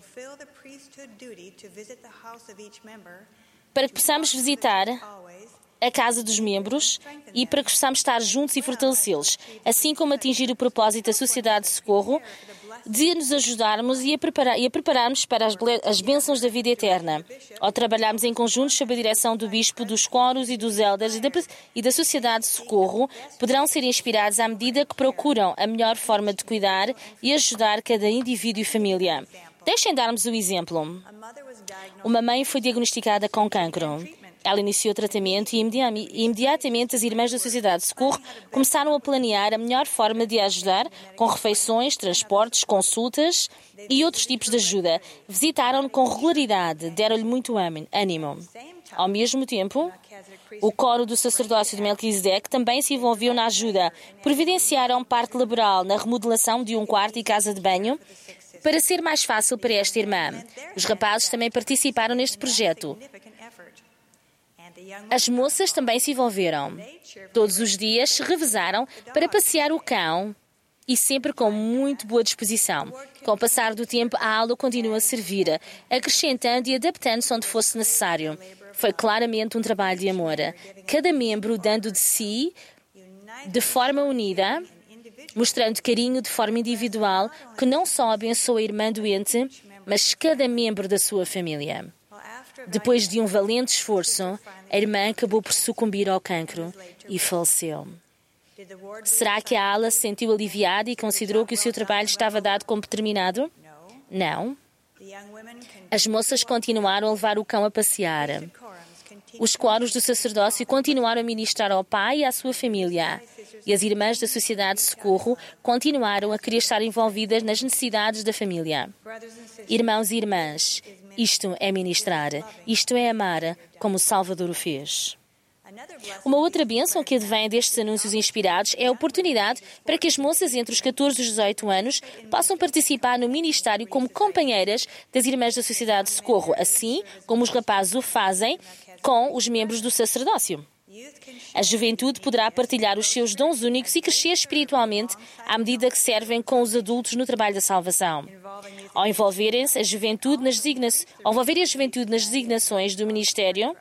Para que possamos visitar a casa dos membros e para que possamos estar juntos e fortalecê-los, assim como atingir o propósito da Sociedade de Socorro de nos ajudarmos e a prepararmos para as bênçãos da vida eterna. Ao trabalharmos em conjunto sob a direção do Bispo, dos Quóruns e dos Elders e da Sociedade de Socorro, poderão ser inspirados à medida que procuram a melhor forma de cuidar e ajudar cada indivíduo e família. Deixem darmos o exemplo. Uma mãe foi diagnosticada com cancro. Ela iniciou o tratamento e imediatamente as irmãs da Sociedade de Socorro começaram a planear a melhor forma de a ajudar com refeições, transportes, consultas e outros tipos de ajuda. Visitaram-no com regularidade, deram-lhe muito ânimo. Ao mesmo tempo, o coro do sacerdócio de Melquisedeque também se envolveu na ajuda. Providenciaram parte laboral na remodelação de um quarto e casa de banho para ser mais fácil para esta irmã. Os rapazes também participaram neste projeto. As moças também se envolveram. Todos os dias se revezaram para passear o cão e sempre com muito boa disposição. Com o passar do tempo, a aula continua a servir, acrescentando e adaptando-se onde fosse necessário. Foi claramente um trabalho de amor. Cada membro dando de si de forma unida, mostrando carinho de forma individual, que não só abençoa a irmã doente, mas cada membro da sua família. Depois de um valente esforço, a irmã acabou por sucumbir ao cancro e faleceu. Será que a ala se sentiu aliviada e considerou que o seu trabalho estava dado como terminado? Não. As moças continuaram a levar o cão a passear. Os coros do sacerdócio continuaram a ministrar ao pai e à sua família. E as irmãs da Sociedade de Socorro continuaram a querer estar envolvidas nas necessidades da família. Irmãos e irmãs, isto é ministrar, isto é amar, como o Salvador o fez. Uma outra bênção que advém destes anúncios inspirados é a oportunidade para que as moças entre os 14 e os 18 anos possam participar no ministério como companheiras das irmãs da Sociedade de Socorro, assim como os rapazes o fazem com os membros do sacerdócio. A juventude poderá partilhar os seus dons únicos e crescer espiritualmente à medida que servem com os adultos no trabalho da salvação. Ao envolverem a juventude nas designações do ministério,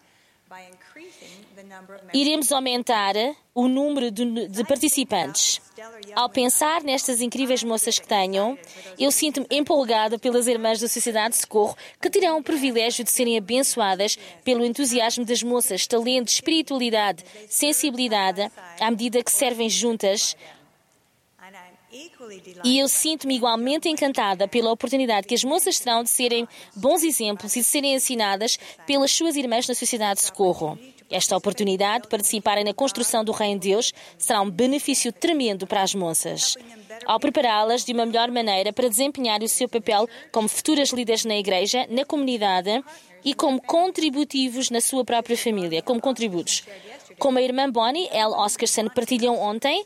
iremos aumentar o número de participantes. Ao pensar nestas incríveis moças que tenho, eu sinto-me empolgada pelas irmãs da Sociedade de Socorro que terão o privilégio de serem abençoadas pelo entusiasmo das moças, talento, espiritualidade, sensibilidade, à medida que servem juntas. E eu sinto-me igualmente encantada pela oportunidade que as moças terão de serem bons exemplos e de serem ensinadas pelas suas irmãs na Sociedade de Socorro. Esta oportunidade de participarem na construção do Reino de Deus será um benefício tremendo para as moças. Ao prepará-las de uma melhor maneira para desempenhar o seu papel como futuras líderes na igreja, na comunidade e como contributivos na sua própria família, como contributos. Como a irmã Bonnie L. Oscarson partilhou ontem,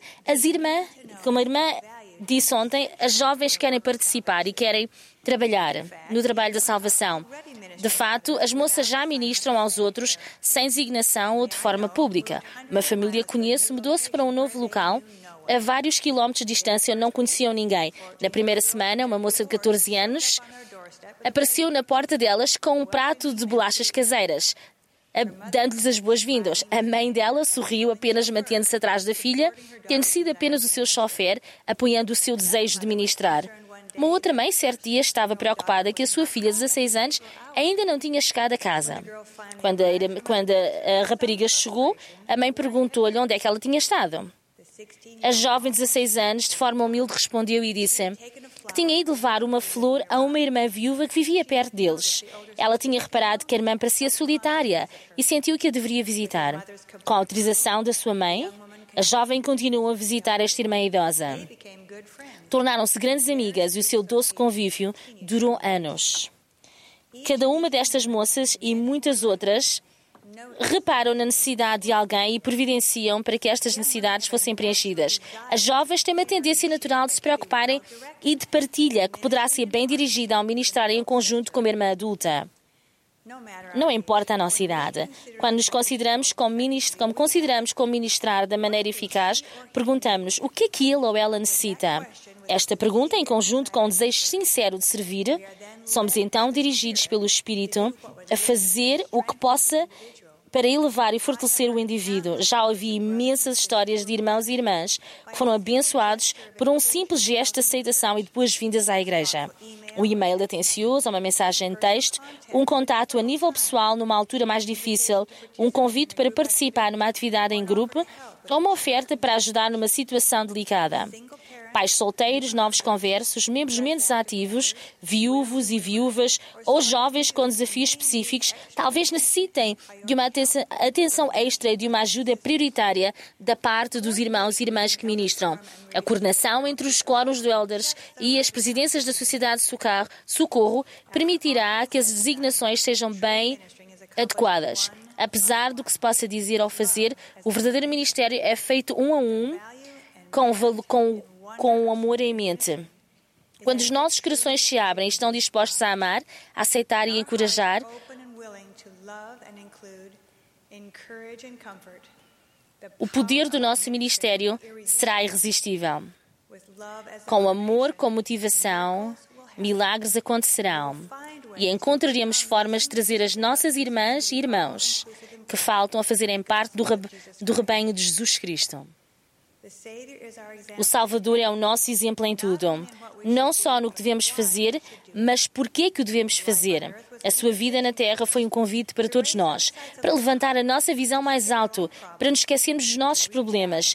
como a irmã disse ontem, as jovens querem participar e querem trabalhar no trabalho da salvação. De fato, as moças já ministram aos outros sem designação ou de forma pública. Uma família que conheço mudou-se para um novo local a vários quilómetros de distância onde não conheciam ninguém. Na primeira semana, uma moça de 14 anos apareceu na porta delas com um prato de bolachas caseiras, dando-lhes as boas-vindas. A mãe dela sorriu apenas mantendo-se atrás da filha, tendo sido apenas o seu chofer, apoiando o seu desejo de ministrar. Uma outra mãe, certo dia, estava preocupada que a sua filha de 16 anos ainda não tinha chegado a casa. Quando a rapariga chegou, a mãe perguntou-lhe onde é que ela tinha estado. A jovem de 16 anos, de forma humilde, respondeu e disse que tinha ido levar uma flor a uma irmã viúva que vivia perto deles. Ela tinha reparado que a irmã parecia solitária e sentiu que a deveria visitar. Com a autorização da sua mãe, a jovem continuou a visitar esta irmã idosa. Tornaram-se grandes amigas e o seu doce convívio durou anos. Cada uma destas moças e muitas outras reparam na necessidade de alguém e providenciam para que estas necessidades fossem preenchidas. As jovens têm uma tendência natural de se preocuparem e de partilha, que poderá ser bem dirigida ao ministrarem em conjunto com uma irmã adulta. Não importa a nossa idade. Quando nos consideramos como ministrar da maneira eficaz, perguntamos-nos o que é que ele ou ela necessita. Esta pergunta, em conjunto com um desejo sincero de servir, somos então dirigidos pelo Espírito a fazer o que possa para elevar e fortalecer o indivíduo. Já ouvi imensas histórias de irmãos e irmãs que foram abençoados por um simples gesto de aceitação e de boas-vindas à igreja. Um e-mail atencioso, uma mensagem de texto, um contato a nível pessoal numa altura mais difícil, um convite para participar numa atividade em grupo ou uma oferta para ajudar numa situação delicada. Pais solteiros, novos conversos, membros menos ativos, viúvos e viúvas ou jovens com desafios específicos talvez necessitem de uma atenção extra e de uma ajuda prioritária da parte dos irmãos e irmãs que ministram. A coordenação entre os quóruns de elders e as presidências da Sociedade de Socorro permitirá que as designações sejam bem adequadas. Apesar do que se possa dizer ou fazer, o verdadeiro ministério é feito um a um, com o amor em mente. Quando os nossos corações se abrem e estão dispostos a amar, a aceitar e encorajar, o poder do nosso ministério será irresistível. Com amor, com motivação, milagres acontecerão e encontraremos formas de trazer as nossas irmãs e irmãos que faltam a fazerem parte do rebanho de Jesus Cristo. O Salvador é o nosso exemplo em tudo, não só no que devemos fazer, mas porquê que o devemos fazer. A sua vida na Terra foi um convite para todos nós, para levantar a nossa visão mais alto, para nos esquecermos dos nossos problemas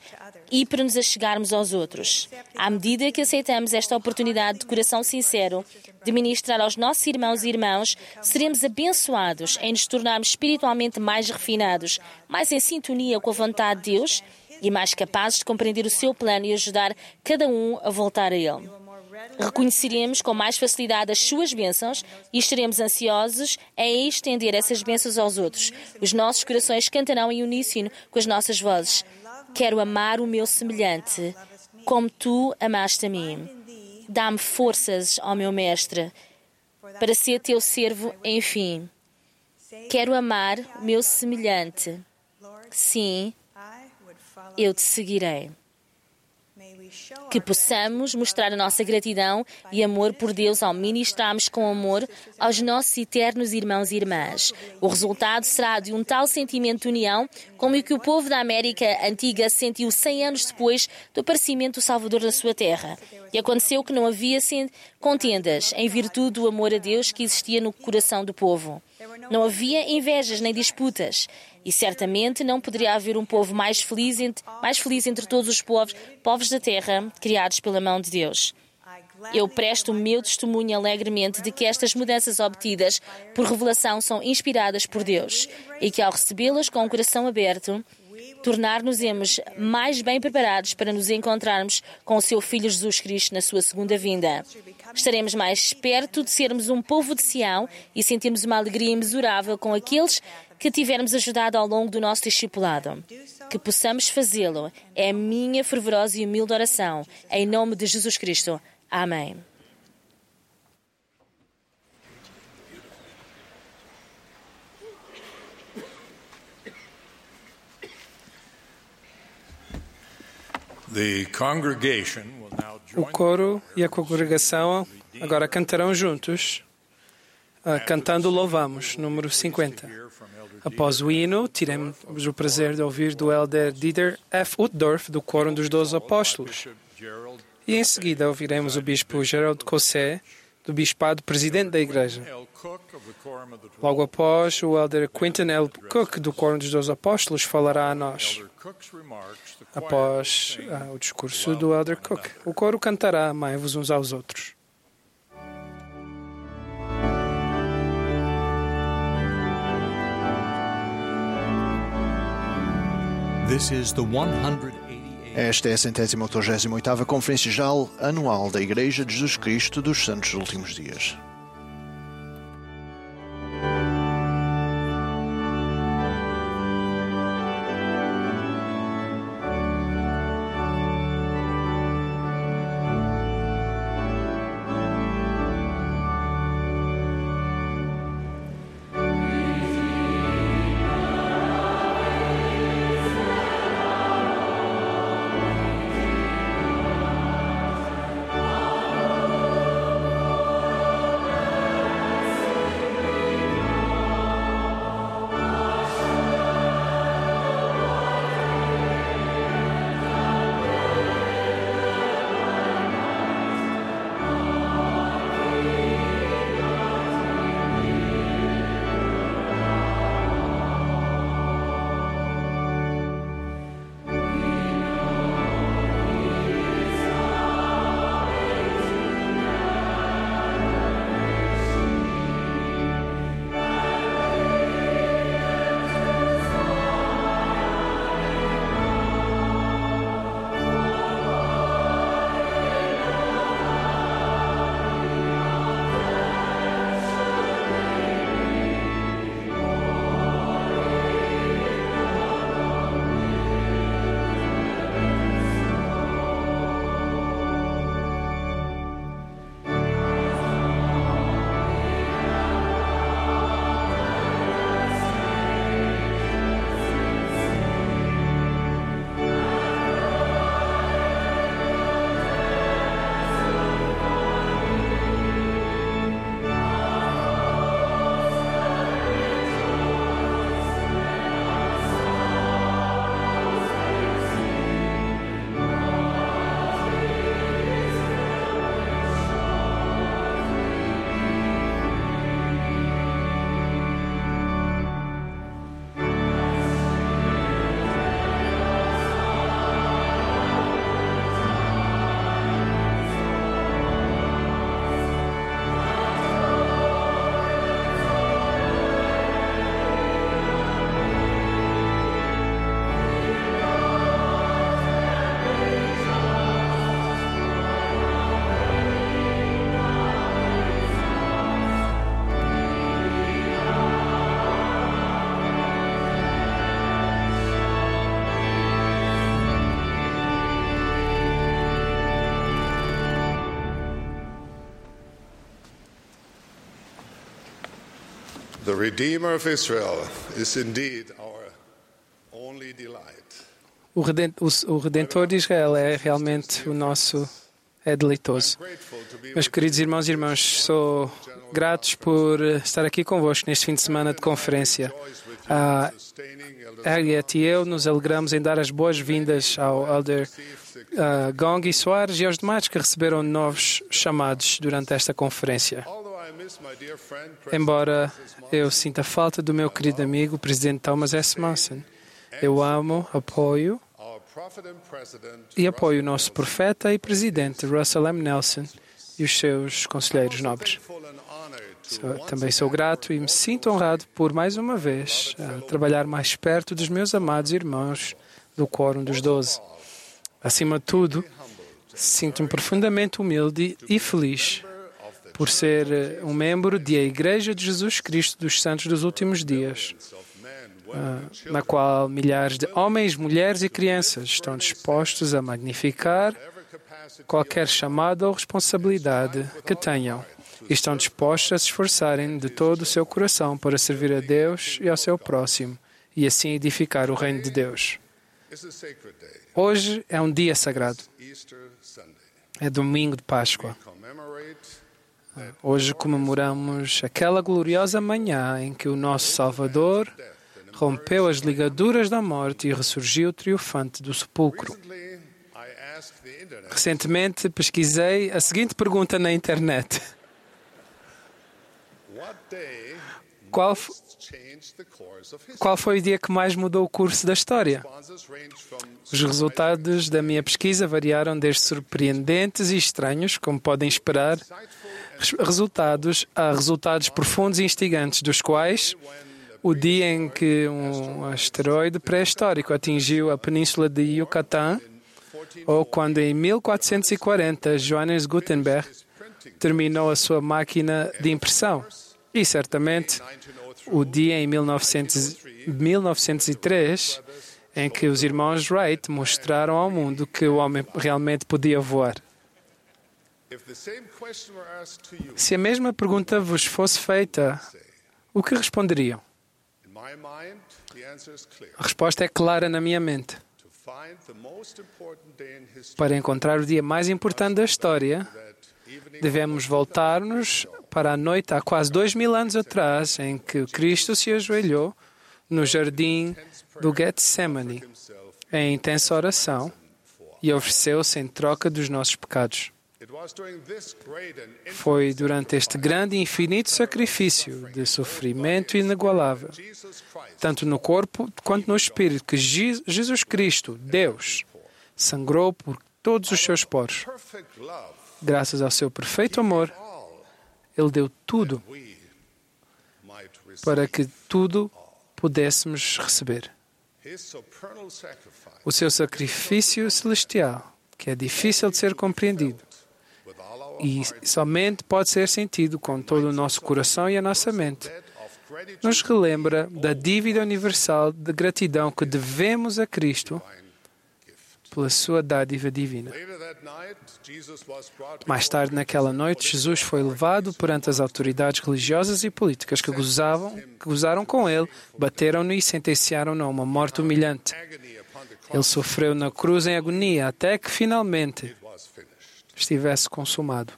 e para nos achegarmos aos outros. À medida que aceitamos esta oportunidade de coração sincero de ministrar aos nossos irmãos e irmãs, seremos abençoados em nos tornarmos espiritualmente mais refinados, mais em sintonia com a vontade de Deus e mais capazes de compreender o seu plano e ajudar cada um a voltar a Ele. Reconheceremos com mais facilidade as suas bênçãos e estaremos ansiosos em estender essas bênçãos aos outros. Os nossos corações cantarão em uníssono com as nossas vozes. Quero amar o meu semelhante, como tu amaste a mim. Dá-me forças, ó meu mestre, para ser teu servo, enfim. Quero amar o meu semelhante. Sim, eu te seguirei. Que possamos mostrar a nossa gratidão e amor por Deus ao ministrarmos com amor aos nossos eternos irmãos e irmãs. O resultado será de um tal sentimento de união como o que o povo da América Antiga sentiu 100 anos depois do aparecimento do Salvador na sua terra. E aconteceu que não havia contendas em virtude do amor a Deus que existia no coração do povo. Não havia invejas nem disputas. E certamente não poderia haver um povo mais feliz entre todos os povos da terra criados pela mão de Deus. Eu presto o meu testemunho alegremente de que estas mudanças obtidas por revelação são inspiradas por Deus e que ao recebê-las com o coração aberto, tornar-nos-emos mais bem preparados para nos encontrarmos com o seu Filho Jesus Cristo na sua segunda vinda. Estaremos mais perto de sermos um povo de Sião e sentirmos uma alegria imensurável com aqueles que tivermos ajudado ao longo do nosso discipulado. Que possamos fazê-lo é a minha fervorosa e humilde oração. Em nome de Jesus Cristo. Amém. O coro e a congregação agora cantarão juntos, cantando Louvamos, número 50. Após o hino, teremos o prazer de ouvir do elder Dieter F. Uchtdorf, do Quórum dos 12 Apóstolos. E em seguida ouviremos o bispo Gerald Cossé, do bispado presidente da igreja. Logo após, o elder Quinton L. Cook, do Quórum dos 12 Apóstolos, falará a nós. Após o discurso do elder Cook, o coro cantará Amai-vos uns aos outros. Esta é a 188ª Conferência Geral Anual da Igreja de Jesus Cristo dos Santos Últimos Dias. The Redeemer of Israel is indeed our only delight. O Redentor de Israel é realmente o nosso deleitoso. Meus queridos irmãos e irmãs, sou gratos por estar aqui convosco neste fim de semana de conferência. Harriet e eu nos alegramos em dar as boas-vindas ao Elder Gong e Soares e aos demais que receberam novos chamados durante esta conferência. Embora eu sinta falta do meu querido amigo, o Presidente Thomas S. Monson, eu amo, apoio o nosso profeta e presidente Russell M. Nelson e os seus conselheiros nobres. Também sou grato e me sinto honrado por, mais uma vez, trabalhar mais perto dos meus amados irmãos do Quórum dos 12. Acima de tudo, sinto-me profundamente humilde e feliz por ser um membro da Igreja de Jesus Cristo dos Santos dos Últimos Dias, na qual milhares de homens, mulheres e crianças estão dispostos a magnificar qualquer chamada ou responsabilidade que tenham e estão dispostos a se esforçarem de todo o seu coração para servir a Deus e ao seu próximo e assim edificar o reino de Deus. Hoje é um dia sagrado. É domingo de Páscoa. Hoje comemoramos aquela gloriosa manhã em que o nosso Salvador rompeu as ligaduras da morte e ressurgiu triunfante do sepulcro. Recentemente pesquisei a seguinte pergunta na internet: Qual foi o dia que mais mudou o curso da história? Os resultados da minha pesquisa variaram desde surpreendentes e estranhos, como podem esperar, a resultados profundos e instigantes, dos quais o dia em que um asteroide pré-histórico atingiu a península de Yucatán, ou quando em 1440 Johannes Gutenberg terminou a sua máquina de impressão. E, certamente, o dia em 1903 em que os irmãos Wright mostraram ao mundo que o homem realmente podia voar. Se a mesma pergunta vos fosse feita, o que responderiam? A resposta é clara na minha mente. Para encontrar o dia mais importante da história, devemos voltar-nos para a noite há quase 2000 anos atrás, em que Cristo se ajoelhou no jardim do Getsemane, em intensa oração, e ofereceu-se em troca dos nossos pecados. Foi durante este grande e infinito sacrifício de sofrimento inigualável, tanto no corpo quanto no espírito, que Jesus Cristo, Deus, sangrou por todos os seus poros. Graças ao seu perfeito amor, Ele deu tudo para que tudo pudéssemos receber. O seu sacrifício celestial, que é difícil de ser compreendido e somente pode ser sentido com todo o nosso coração e a nossa mente, nos relembra da dívida universal de gratidão que devemos a Cristo pela sua dádiva divina. Mais tarde naquela noite, Jesus foi levado perante as autoridades religiosas e políticas que gozaram com ele, bateram-no e sentenciaram-no a uma morte humilhante. Ele sofreu na cruz em agonia até que finalmente estivesse consumado.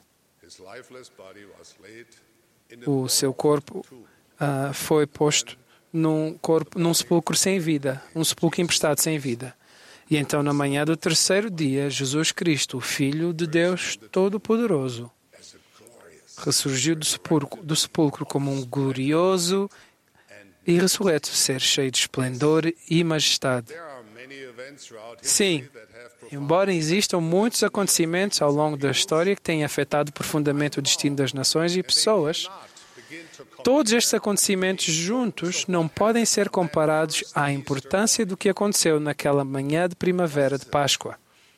O seu corpo foi posto num sepulcro sem vida, um sepulcro emprestado sem vida. E então, na manhã do terceiro dia, Jesus Cristo, o Filho de Deus Todo-Poderoso, ressurgiu do sepulcro como um glorioso e ressurreto ser cheio de esplendor e majestade. Sim, embora existam muitos acontecimentos ao longo da história que têm afetado profundamente o destino das nações e pessoas, todos estes acontecimentos juntos não podem ser comparados à importância do que aconteceu naquela manhã de primavera de Páscoa.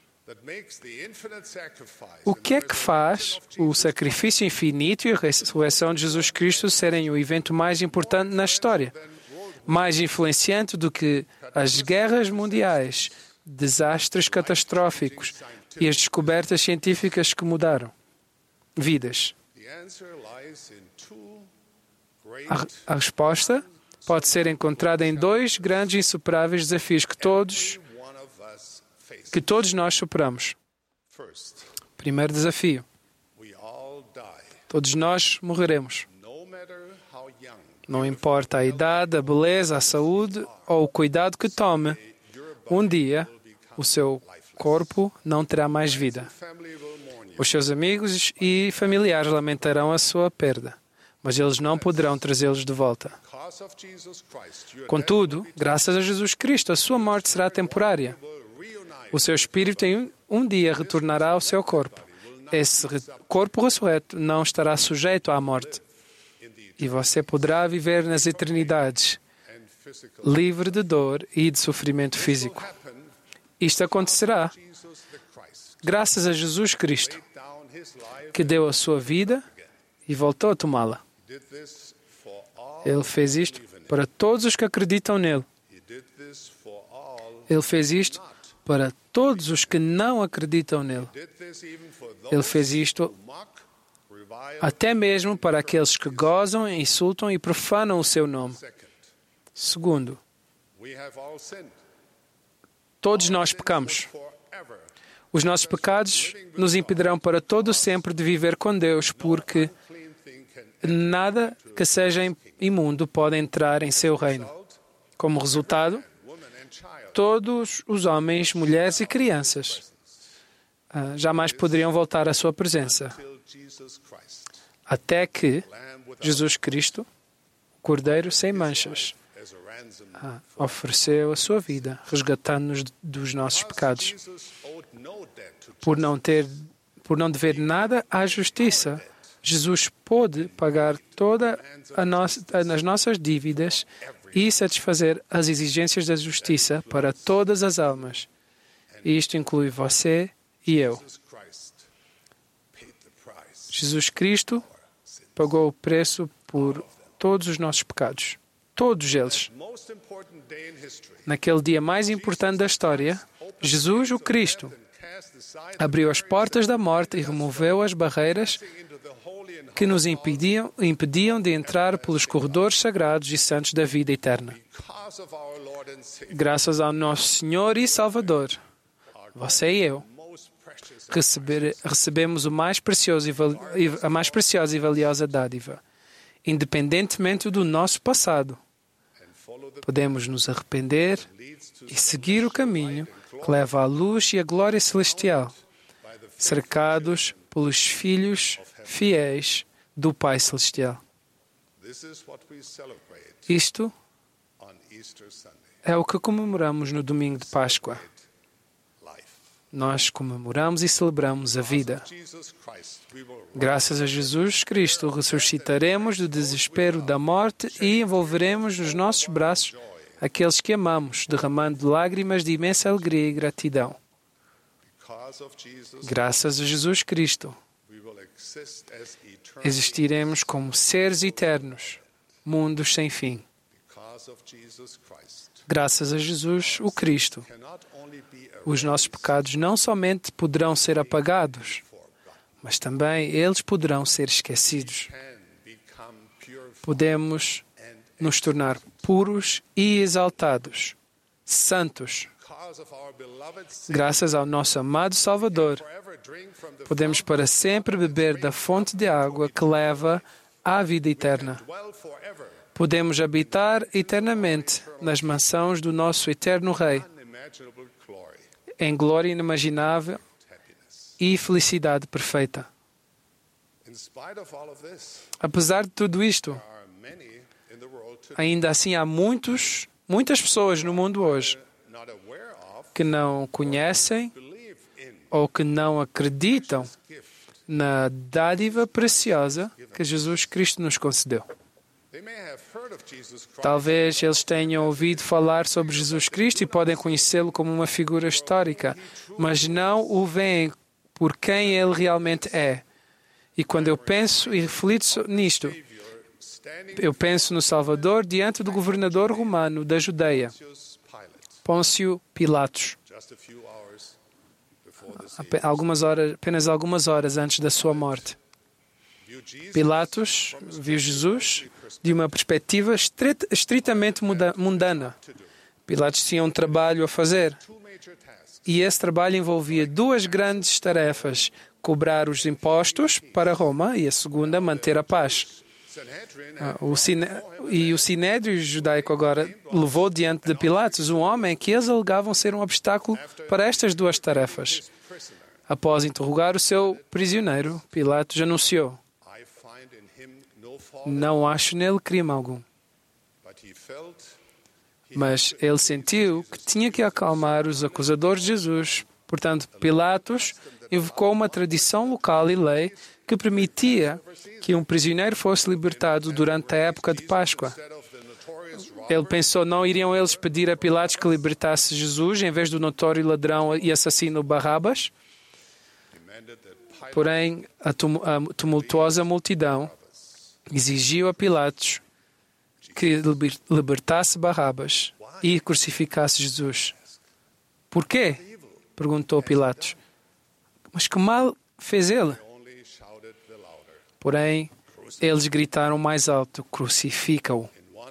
O que é que faz o sacrifício infinito e a ressurreição de Jesus Cristo serem o evento mais importante na história, mais influenciante do que as guerras mundiais, desastres catastróficos e as descobertas científicas que mudaram vidas? A resposta pode ser encontrada em dois grandes e insuperáveis desafios que todos nós superamos. Primeiro desafio: todos nós morreremos. Não importa a idade, a beleza, a saúde ou o cuidado que tome, um dia o seu corpo não terá mais vida. Os seus amigos e familiares lamentarão a sua perda, mas eles não poderão trazê-los de volta. Contudo, graças a Jesus Cristo, a sua morte será temporária. O seu espírito um dia retornará ao seu corpo. Esse corpo ressurreto não estará sujeito à morte. E você poderá viver nas eternidades, livre de dor e de sofrimento físico. Isto acontecerá graças a Jesus Cristo, que deu a sua vida e voltou a tomá-la. Ele fez isto para todos os que acreditam nele. Ele fez isto para todos os que não acreditam nele. Ele fez isto até mesmo para aqueles que gozam, insultam e profanam o seu nome. Segundo, todos nós pecamos. Os nossos pecados nos impedirão para todo sempre de viver com Deus, porque nada que seja imundo pode entrar em seu reino. Como resultado, todos os homens, mulheres e crianças jamais poderiam voltar à sua presença, até que Jesus Cristo, o Cordeiro sem manchas, ofereceu a sua vida, resgatando-nos dos nossos pecados. Por não dever nada à justiça, Jesus pôde pagar todas as nossas dívidas e satisfazer as exigências da justiça para todas as almas. E isto inclui você e eu. Jesus Cristo pagou o preço por todos os nossos pecados. Todos eles. Naquele dia mais importante da história, Jesus, o Cristo, abriu as portas da morte e removeu as barreiras que nos impediam de entrar pelos corredores sagrados e santos da vida eterna. Graças ao nosso Senhor e Salvador, você e eu, recebemos a mais preciosa e valiosa dádiva. Independentemente do nosso passado, podemos nos arrepender e seguir o caminho que leva à luz e à glória celestial, cercados pelos filhos fiéis do Pai Celestial. Isto é o que comemoramos no domingo de Páscoa. Nós comemoramos e celebramos a vida. Graças a Jesus Cristo, ressuscitaremos do desespero da morte e envolveremos nos nossos braços aqueles que amamos, derramando lágrimas de imensa alegria e gratidão. Graças a Jesus Cristo, existiremos como seres eternos, mundos sem fim. Graças a Jesus, o Cristo, os nossos pecados não somente poderão ser apagados, mas também eles poderão ser esquecidos. Podemos nos tornar puros e exaltados, santos. Graças ao nosso amado Salvador, podemos para sempre beber da fonte de água que leva à vida eterna. Podemos habitar eternamente nas mansões do nosso eterno Rei, em glória inimaginável e felicidade perfeita. Apesar de tudo isto, ainda assim há muitas pessoas no mundo hoje que não conhecem ou que não acreditam na dádiva preciosa que Jesus Cristo nos concedeu. Talvez eles tenham ouvido falar sobre Jesus Cristo e podem conhecê-lo como uma figura histórica, mas não o veem por quem ele realmente é. E quando eu penso e reflito nisto, eu penso no Salvador diante do governador romano da Judeia, Pôncio Pilatos, apenas algumas horas antes da sua morte. Pilatos viu Jesus de uma perspectiva estritamente mundana. Pilatos tinha um trabalho a fazer. E esse trabalho envolvia duas grandes tarefas: cobrar os impostos para Roma e a segunda, manter a paz. O Sinédrio judaico agora levou diante de Pilatos um homem que eles alegavam ser um obstáculo para estas duas tarefas. Após interrogar o seu prisioneiro, Pilatos anunciou: não acho nele crime algum. Mas ele sentiu que tinha que acalmar os acusadores de Jesus. Portanto, Pilatos invocou uma tradição local e lei que permitia que um prisioneiro fosse libertado durante a época de Páscoa. Ele pensou, não iriam eles pedir a Pilatos que libertasse Jesus em vez do notório ladrão e assassino Barrabas? Porém, a tumultuosa multidão exigiu a Pilatos que libertasse Barrabas e crucificasse Jesus. Por quê? Perguntou Pilatos. Mas que mal fez ele? Porém, eles gritaram mais alto: crucifica-o.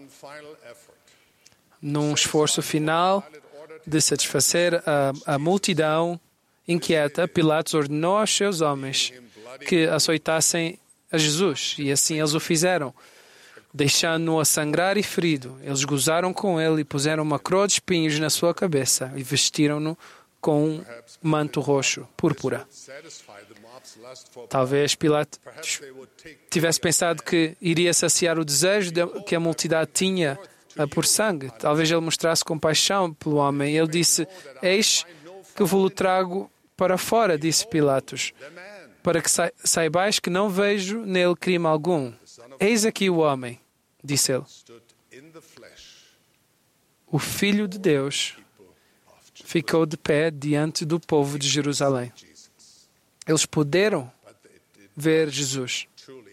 Num esforço final de satisfazer a multidão inquieta, Pilatos ordenou aos seus homens que açoitassem a Jesus, e assim eles o fizeram, deixando-o a sangrar e ferido. Eles gozaram com ele e puseram uma coroa de espinhos na sua cabeça e vestiram-no com um manto roxo, púrpura. Talvez Pilatos tivesse pensado que iria saciar o desejo que a multidão tinha por sangue. Talvez ele mostrasse compaixão pelo homem. Ele disse: eis que vos trago para fora, disse Pilatos, para que saibais que não vejo nele crime algum. Eis aqui o homem, disse ele. O Filho de Deus ficou de pé diante do povo de Jerusalém. Eles puderam ver Jesus,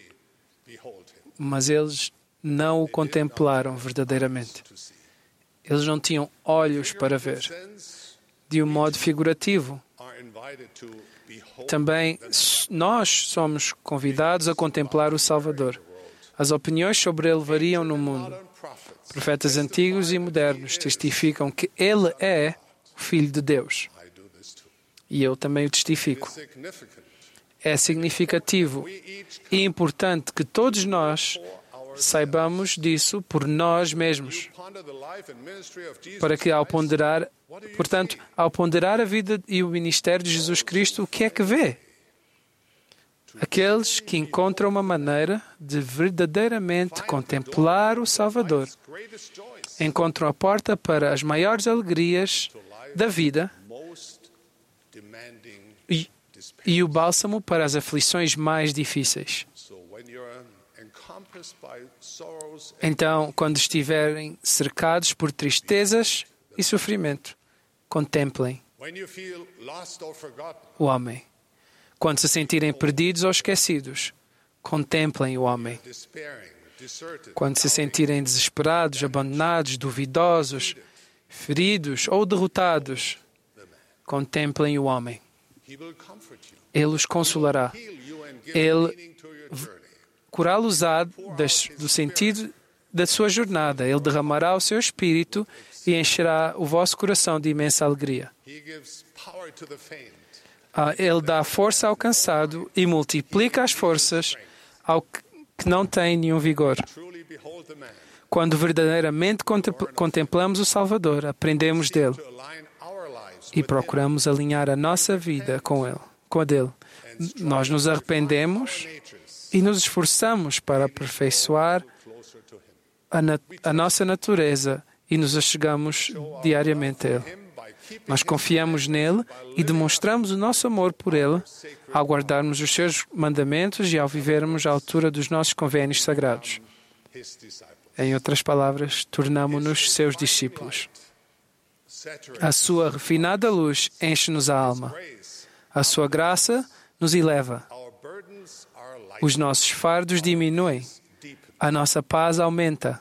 mas eles não o contemplaram verdadeiramente. Eles não tinham olhos para ver. De um modo figurativo, também nós somos convidados a contemplar o Salvador. As opiniões sobre ele variam no mundo. Profetas antigos e modernos testificam que ele é o Filho de Deus. E eu também o testifico. É significativo e importante que todos nós saibamos disso por nós mesmos, para que ao ponderar a vida e o ministério de Jesus Cristo, o que é que vê? Aqueles que encontram uma maneira de verdadeiramente contemplar o Salvador encontram a porta para as maiores alegrias da vida e o bálsamo para as aflições mais difíceis. Então, quando estiverem cercados por tristezas e sofrimento, contemplem o homem. Quando se sentirem perdidos ou esquecidos, contemplem o homem. Quando se sentirem desesperados, abandonados, duvidosos, feridos ou derrotados, contemplem o homem. Ele os consolará. Ele curá-los-á do sentido da sua jornada. Ele derramará o seu espírito e encherá o vosso coração de imensa alegria. Ele dá força ao cansado e multiplica as forças ao que não tem nenhum vigor. Quando verdadeiramente contemplamos o Salvador, aprendemos dele e procuramos alinhar a nossa vida com a dele. Nós nos arrependemos e nos esforçamos para aperfeiçoar a nossa natureza e nos achegamos diariamente a ele. Nós confiamos nele e demonstramos o nosso amor por ele ao guardarmos os seus mandamentos e ao vivermos à altura dos nossos convênios sagrados. Em outras palavras, tornamo-nos seus discípulos. A sua refinada luz enche-nos a alma. A sua graça nos eleva. Os nossos fardos diminuem. A nossa paz aumenta.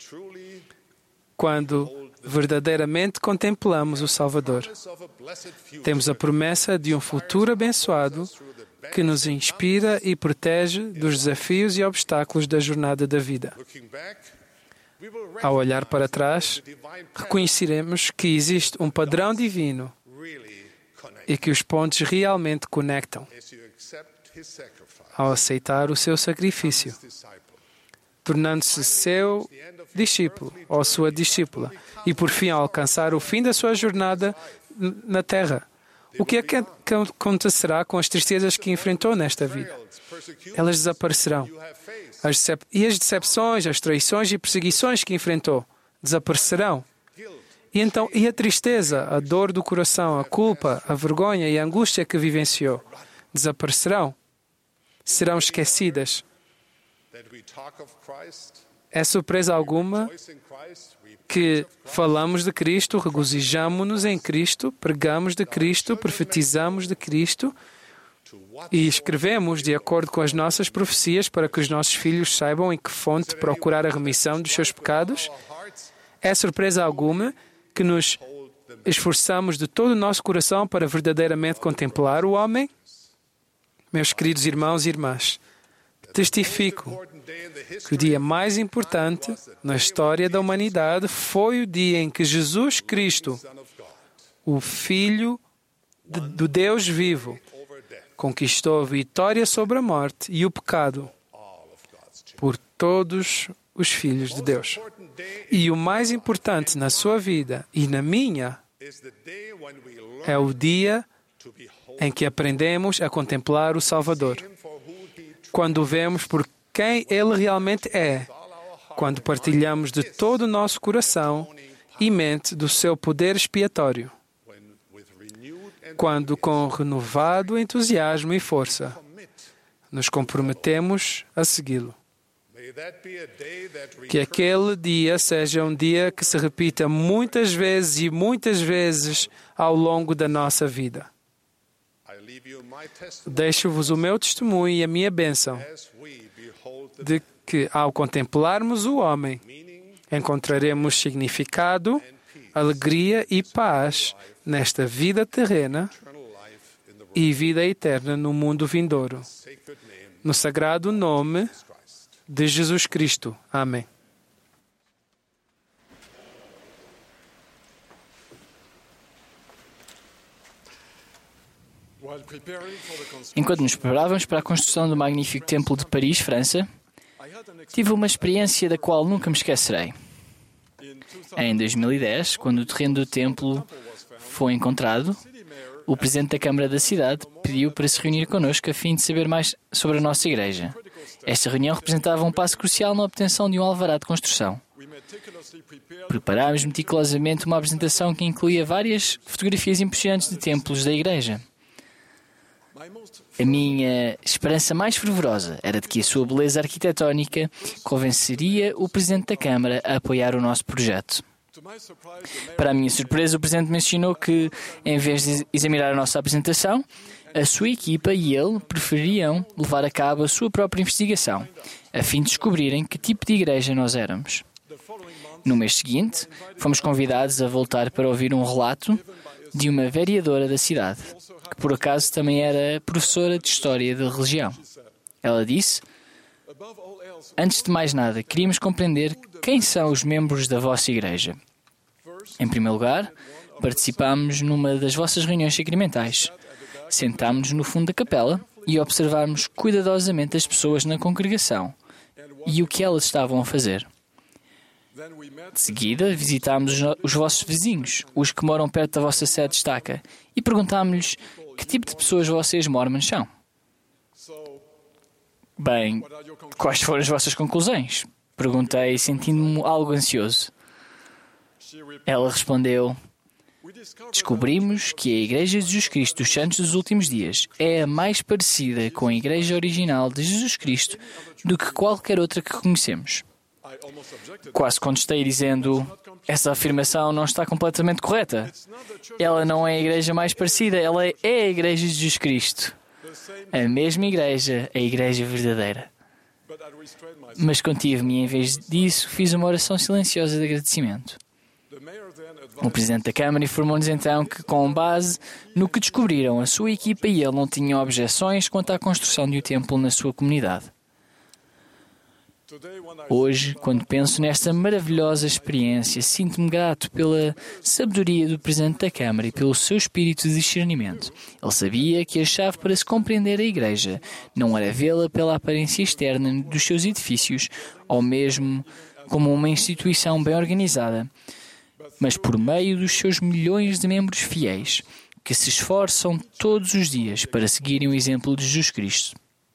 Quando verdadeiramente contemplamos o Salvador, temos a promessa de um futuro abençoado que nos inspira e protege dos desafios e obstáculos da jornada da vida. Ao olhar para trás, reconheceremos que existe um padrão divino e que os pontos realmente conectam ao aceitar o seu sacrifício, tornando-se seu discípulo ou sua discípula e, por fim, ao alcançar o fim da sua jornada na Terra. O que acontecerá com as tristezas que enfrentou nesta vida? Elas desaparecerão. As decepções, as traições e perseguições que enfrentou desaparecerão. E a tristeza, a dor do coração, a culpa, a vergonha e a angústia que vivenciou desaparecerão. Serão esquecidas. É surpresa alguma que falamos de Cristo, regozijamo-nos em Cristo, pregamos de Cristo, profetizamos de Cristo e escrevemos de acordo com as nossas profecias para que os nossos filhos saibam em que fonte procurar a remissão dos seus pecados? É surpresa alguma que nos esforçamos de todo o nosso coração para verdadeiramente contemplar o homem? Meus queridos irmãos e irmãs, testifico que o dia mais importante na história da humanidade foi o dia em que Jesus Cristo, o Filho do Deus vivo, conquistou a vitória sobre a morte e o pecado por todos os filhos de Deus. E o mais importante na sua vida e na minha é o dia em que aprendemos a contemplar o Salvador. Quando o vemos por quem Ele realmente é, quando partilhamos de todo o nosso coração e mente do seu poder expiatório, quando com renovado entusiasmo e força nos comprometemos a segui-lo. Que aquele dia seja um dia que se repita muitas vezes ao longo da nossa vida. Deixo-vos o meu testemunho e a minha bênção de que, ao contemplarmos o homem, encontraremos significado, alegria e paz nesta vida terrena e vida eterna no mundo vindouro. No sagrado nome de Jesus Cristo. Amém. Enquanto nos preparávamos para a construção do magnífico templo de Paris, França, tive uma experiência da qual nunca me esquecerei. Em 2010, quando o terreno do templo foi encontrado, o presidente da Câmara da cidade pediu para se reunir connosco a fim de saber mais sobre a nossa igreja. Esta reunião representava um passo crucial na obtenção de um alvará de construção. Preparámos meticulosamente uma apresentação que incluía várias fotografias impressionantes de templos da igreja. A minha esperança mais fervorosa era de que a sua beleza arquitetónica convenceria o Presidente da Câmara a apoiar o nosso projeto. Para a minha surpresa, o Presidente mencionou que, em vez de examinar a nossa apresentação, a sua equipa e ele prefeririam levar a cabo a sua própria investigação, a fim de descobrirem que tipo de igreja nós éramos. No mês seguinte, fomos convidados a voltar para ouvir um relato de uma vereadora da cidade, que por acaso também era professora de História da Religião. Ela disse: "Antes de mais nada, queríamos compreender quem são os membros da vossa igreja. Em primeiro lugar, participámos numa das vossas reuniões sacramentais. Sentámos-nos no fundo da capela e observámos cuidadosamente as pessoas na congregação e o que elas estavam a fazer. De seguida, visitámos os vossos vizinhos, os que moram perto da vossa sede de estaca, e perguntámos-lhes que tipo de pessoas vocês mormons são. Bem, quais foram as vossas conclusões?" Perguntei, sentindo-me algo ansioso. Ela respondeu: "Descobrimos que a Igreja de Jesus Cristo dos Santos dos Últimos Dias é a mais parecida com a Igreja original de Jesus Cristo do que qualquer outra que conhecemos." Quase contestei dizendo: "Essa afirmação não está completamente correta. Ela não é a igreja mais parecida, ela é a Igreja de Jesus Cristo. A mesma igreja, a igreja verdadeira." Mas contive-me e, em vez disso, fiz uma oração silenciosa de agradecimento. O Presidente da Câmara informou-nos então que, com base no que descobriram, a sua equipa e ele não tinham objeções quanto à construção de um templo na sua comunidade. Hoje, quando penso nesta maravilhosa experiência, sinto-me grato pela sabedoria do Presidente da Câmara e pelo seu espírito de discernimento. Ele sabia que a chave para se compreender a Igreja não era vê-la pela aparência externa dos seus edifícios, ou mesmo como uma instituição bem organizada, mas por meio dos seus milhões de membros fiéis, que se esforçam todos os dias para seguirem o exemplo de Jesus Cristo.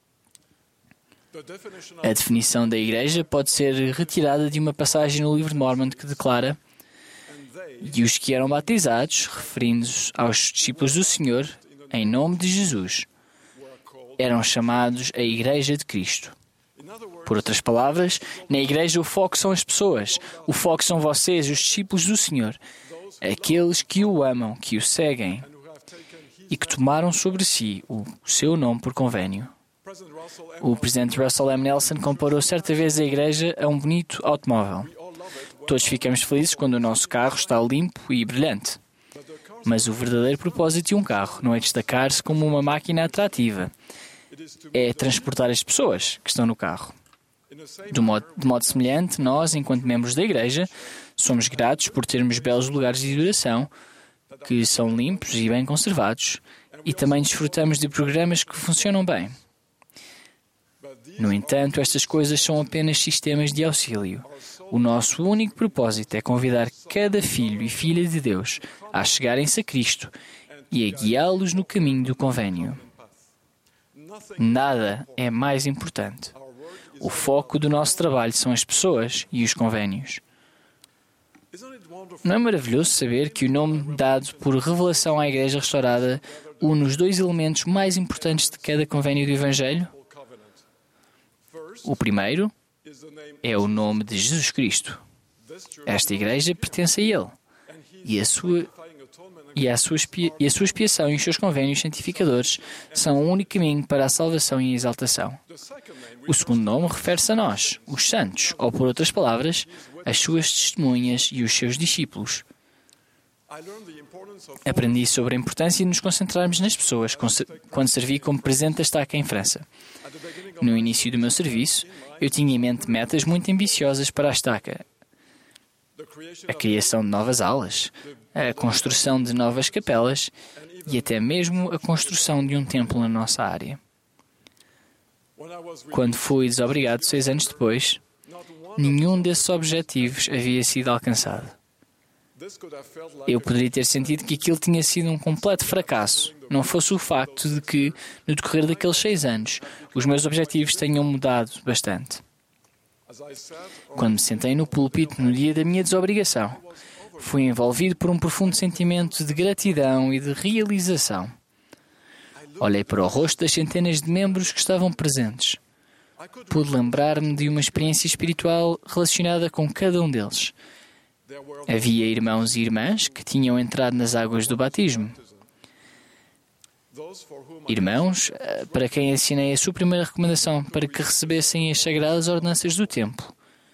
A definição da Igreja pode ser retirada de uma passagem no livro de Mormon que declara: "E os que eram batizados, referindo-se aos discípulos do Senhor, em nome de Jesus, eram chamados a Igreja de Cristo." Por outras palavras, na Igreja o foco são as pessoas, o foco são vocês, os discípulos do Senhor, aqueles que o amam, que o seguem e que tomaram sobre si o seu nome por convênio. O Presidente Russell M. Nelson comparou certa vez a Igreja a um bonito automóvel. Todos ficamos felizes quando o nosso carro está limpo e brilhante. Mas o verdadeiro propósito de um carro não é destacar-se como uma máquina atrativa. É transportar as pessoas que estão no carro. De modo semelhante, nós, enquanto membros da Igreja, somos gratos por termos belos lugares de adoração, que são limpos e bem conservados, e também desfrutamos de programas que funcionam bem. No entanto, estas coisas são apenas sistemas de auxílio. O nosso único propósito é convidar cada filho e filha de Deus a chegarem-se a Cristo e a guiá-los no caminho do convênio. Nada é mais importante. O foco do nosso trabalho são as pessoas e os convênios. Não é maravilhoso saber que o nome dado por revelação à Igreja restaurada une os dois elementos mais importantes de cada convênio do Evangelho? O primeiro é o nome de Jesus Cristo. Esta Igreja pertence a Ele e a sua expiação e os seus convênios santificadores são o único caminho para a salvação e a exaltação. O segundo nome refere-se a nós, os santos, ou por outras palavras, as suas testemunhas e os seus discípulos. Aprendi sobre a importância de nos concentrarmos nas pessoas quando servi como presidente da estaca em França. No início do meu serviço, eu tinha em mente metas muito ambiciosas para a estaca. A criação de novas aulas, a construção de novas capelas e até mesmo a construção de um templo na nossa área. Quando fui desobrigado 6 anos depois, nenhum desses objetivos havia sido alcançado. Eu poderia ter sentido que aquilo tinha sido um completo fracasso, não fosse o facto de que, no decorrer daqueles 6 anos, os meus objetivos tenham mudado bastante. Quando me sentei no púlpito no dia da minha desobrigação, fui envolvido por um profundo sentimento de gratidão e de realização. Olhei para o rosto das centenas de membros que estavam presentes. Pude lembrar-me de uma experiência espiritual relacionada com cada um deles. Havia irmãos e irmãs que tinham entrado nas águas do batismo. Irmãos para quem assinei a sua primeira recomendação para que recebessem as sagradas ordenanças do templo.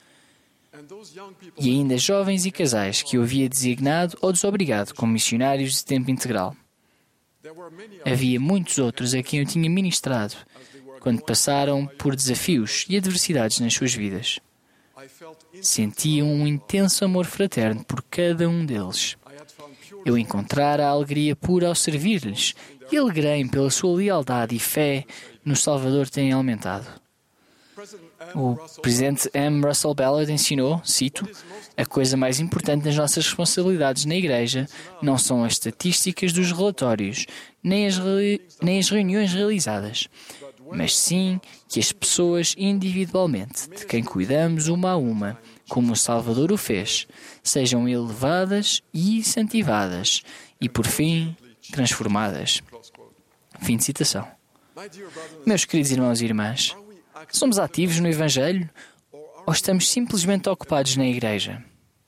E ainda jovens e casais que eu havia designado ou desobrigado como missionários de tempo integral. Havia muitos outros a quem eu tinha ministrado quando passaram por desafios e adversidades nas suas vidas. Sentia um intenso amor fraterno por cada um deles. Eu encontrara a alegria pura ao servir-lhes e alegrei-me pela sua lealdade e fé no Salvador terem aumentado. O Presidente M. Russell Ballard ensinou, cito, "A coisa mais importante das nossas responsabilidades na Igreja não são as estatísticas dos relatórios, nem as reuniões realizadas, mas sim que as pessoas individualmente, de quem cuidamos uma a uma, como o Salvador o fez, sejam elevadas e incentivadas e, por fim, transformadas." Fim de citação. Meus queridos irmãos e irmãs, somos ativos no Evangelho ou estamos simplesmente ocupados na Igreja?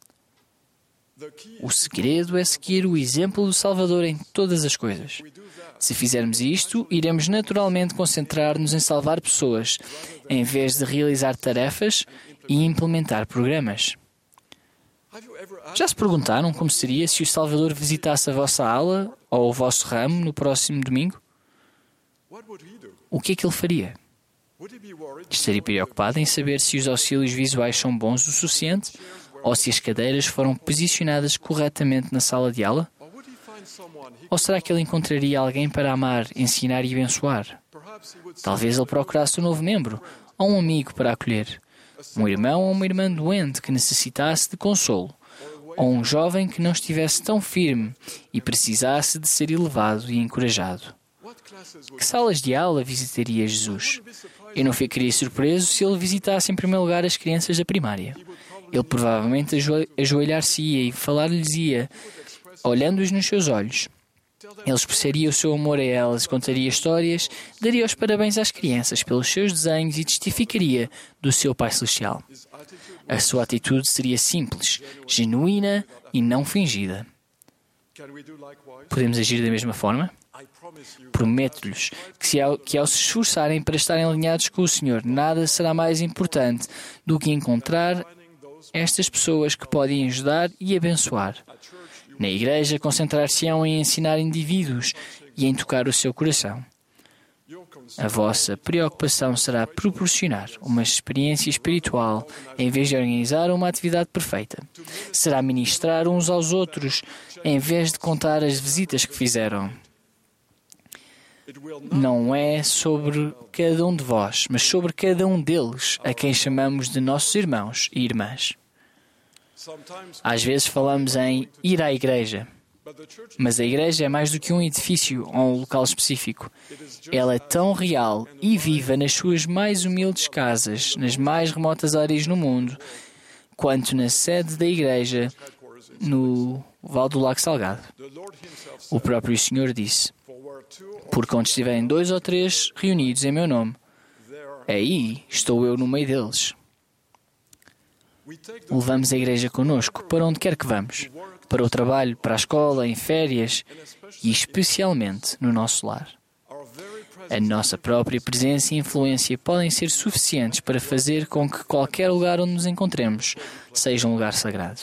O segredo é seguir o exemplo do Salvador em todas as coisas. Se fizermos isto, iremos naturalmente concentrar-nos em salvar pessoas, em vez de realizar tarefas e implementar programas. Já se perguntaram como seria se o Salvador visitasse a vossa ala ou o vosso ramo no próximo domingo? O que é que ele faria? Estaria preocupado em saber se os auxílios visuais são bons o suficiente ou se as cadeiras foram posicionadas corretamente na sala de aula? Ou será que ele encontraria alguém para amar, ensinar e abençoar? Talvez ele procurasse um novo membro ou um amigo para acolher, um irmão ou uma irmã doente que necessitasse de consolo, ou um jovem que não estivesse tão firme e precisasse de ser elevado e encorajado. Que salas de aula visitaria Jesus? Eu não ficaria surpreso se ele visitasse em primeiro lugar as crianças da primária. Ele provavelmente ajoelhar-se-ia e falar-lhes-ia, olhando-os nos seus olhos. Ele expressaria o seu amor a elas, contaria histórias, daria os parabéns às crianças pelos seus desenhos e testificaria do seu Pai Celestial. A sua atitude seria simples, genuína e não fingida. Podemos agir da mesma forma? Prometo-lhes que ao se esforçarem para estarem alinhados com o Senhor, nada será mais importante do que encontrar estas pessoas que podem ajudar e abençoar. Na igreja, concentrar-se-ão em ensinar indivíduos e em tocar o seu coração. A vossa preocupação será proporcionar uma experiência espiritual em vez de organizar uma atividade perfeita. Será ministrar uns aos outros em vez de contar as visitas que fizeram. Não é sobre cada um de vós, mas sobre cada um deles, a quem chamamos de nossos irmãos e irmãs. Às vezes falamos em ir à igreja, mas a igreja é mais do que um edifício ou um local específico. Ela é tão real e viva nas suas mais humildes casas, nas mais remotas áreas no mundo, quanto na sede da igreja no Vale do Lago Salgado. O próprio Senhor disse: porque onde estiverem 2 ou 3 reunidos em meu nome, aí estou eu no meio deles. Levamos a igreja connosco para onde quer que vamos, para o trabalho, para a escola, em férias e especialmente no nosso lar. A nossa própria presença e influência podem ser suficientes para fazer com que qualquer lugar onde nos encontremos seja um lugar sagrado.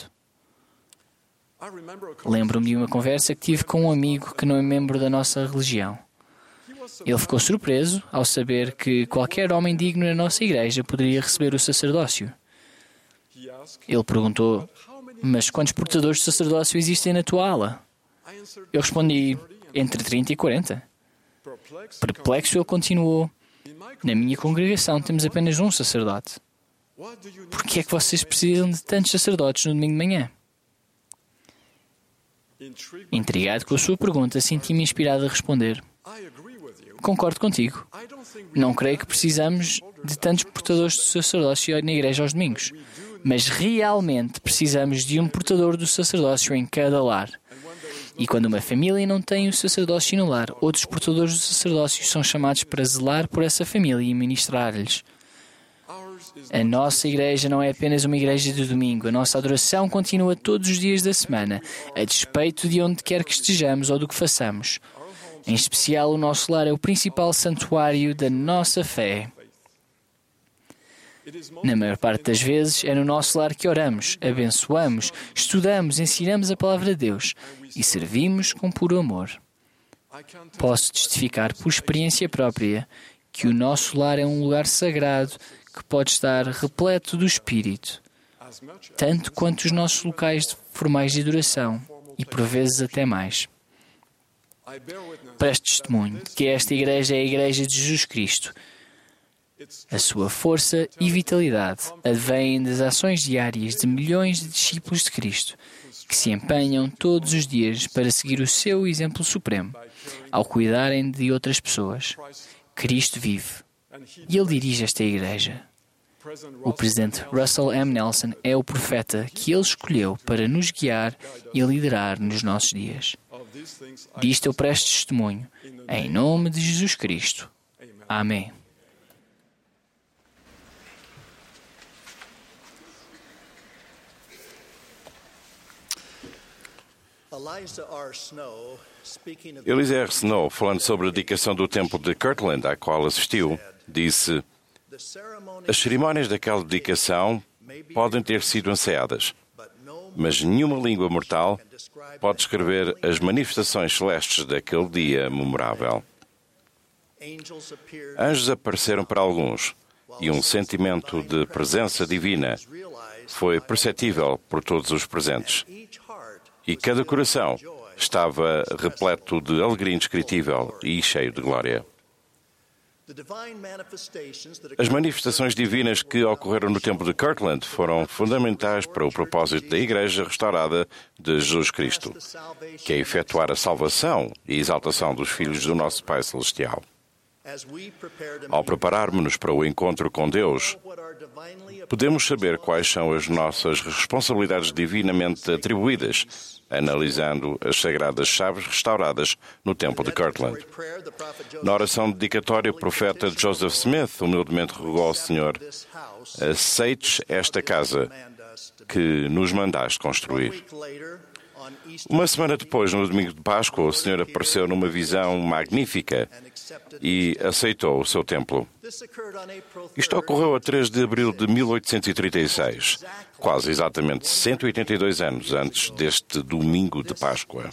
Lembro-me de uma conversa que tive com um amigo que não é membro da nossa religião. Ele ficou surpreso ao saber que qualquer homem digno na nossa igreja poderia receber o sacerdócio. Ele perguntou: mas quantos portadores de sacerdócio existem na tua ala? Eu respondi: entre 30 e 40. Perplexo, ele continuou: na minha congregação temos apenas um sacerdote. Por que é que vocês precisam de tantos sacerdotes no domingo de manhã? Intrigado com a sua pergunta, senti-me inspirado a responder: concordo contigo. Não creio que precisamos de tantos portadores de sacerdócio na igreja aos domingos, mas realmente precisamos de um portador do sacerdócio em cada lar. E quando uma família não tem o sacerdócio no lar, outros portadores do sacerdócio são chamados para zelar por essa família e ministrar-lhes. A nossa igreja não é apenas uma igreja de domingo. A nossa adoração continua todos os dias da semana, a despeito de onde quer que estejamos ou do que façamos. Em especial, o nosso lar é o principal santuário da nossa fé. Na maior parte das vezes, é no nosso lar que oramos, abençoamos, estudamos, ensinamos a palavra de Deus e servimos com puro amor. Posso testificar por experiência própria que o nosso lar é um lugar sagrado que pode estar repleto do Espírito, tanto quanto os nossos locais formais de adoração e, por vezes, até mais. Presto testemunho que esta igreja é a Igreja de Jesus Cristo. A sua força e vitalidade advêm das ações diárias de milhões de discípulos de Cristo, que se empenham todos os dias para seguir o seu exemplo supremo, ao cuidarem de outras pessoas. Cristo vive, e Ele dirige esta igreja. O presidente Russell M. Nelson é o profeta que Ele escolheu para nos guiar e liderar nos nossos dias. Disto eu presto testemunho, em nome de Jesus Cristo. Amém. Eliza R. Snow, falando sobre a dedicação do templo de Kirtland, à qual assistiu, disse: as cerimónias daquela dedicação podem ter sido ensaiadas, mas nenhuma língua mortal pode descrever as manifestações celestes daquele dia memorável. Anjos apareceram para alguns, e um sentimento de presença divina foi perceptível por todos os presentes. E cada coração estava repleto de alegria indescritível e cheio de glória. As manifestações divinas que ocorreram no templo de Kirtland foram fundamentais para o propósito da Igreja restaurada de Jesus Cristo, que é efetuar a salvação e exaltação dos filhos do nosso Pai Celestial. Ao prepararmos-nos para o encontro com Deus, podemos saber quais são as nossas responsabilidades divinamente atribuídas, analisando as sagradas chaves restauradas no templo de Kirtland. Na oração dedicatória, o profeta Joseph Smith humildemente rogou ao Senhor: aceites esta casa que nos mandaste construir. Uma semana depois, no domingo de Páscoa, o Senhor apareceu numa visão magnífica e aceitou o seu templo. Isto ocorreu a 3 de abril de 1836, quase exatamente 182 anos antes deste domingo de Páscoa.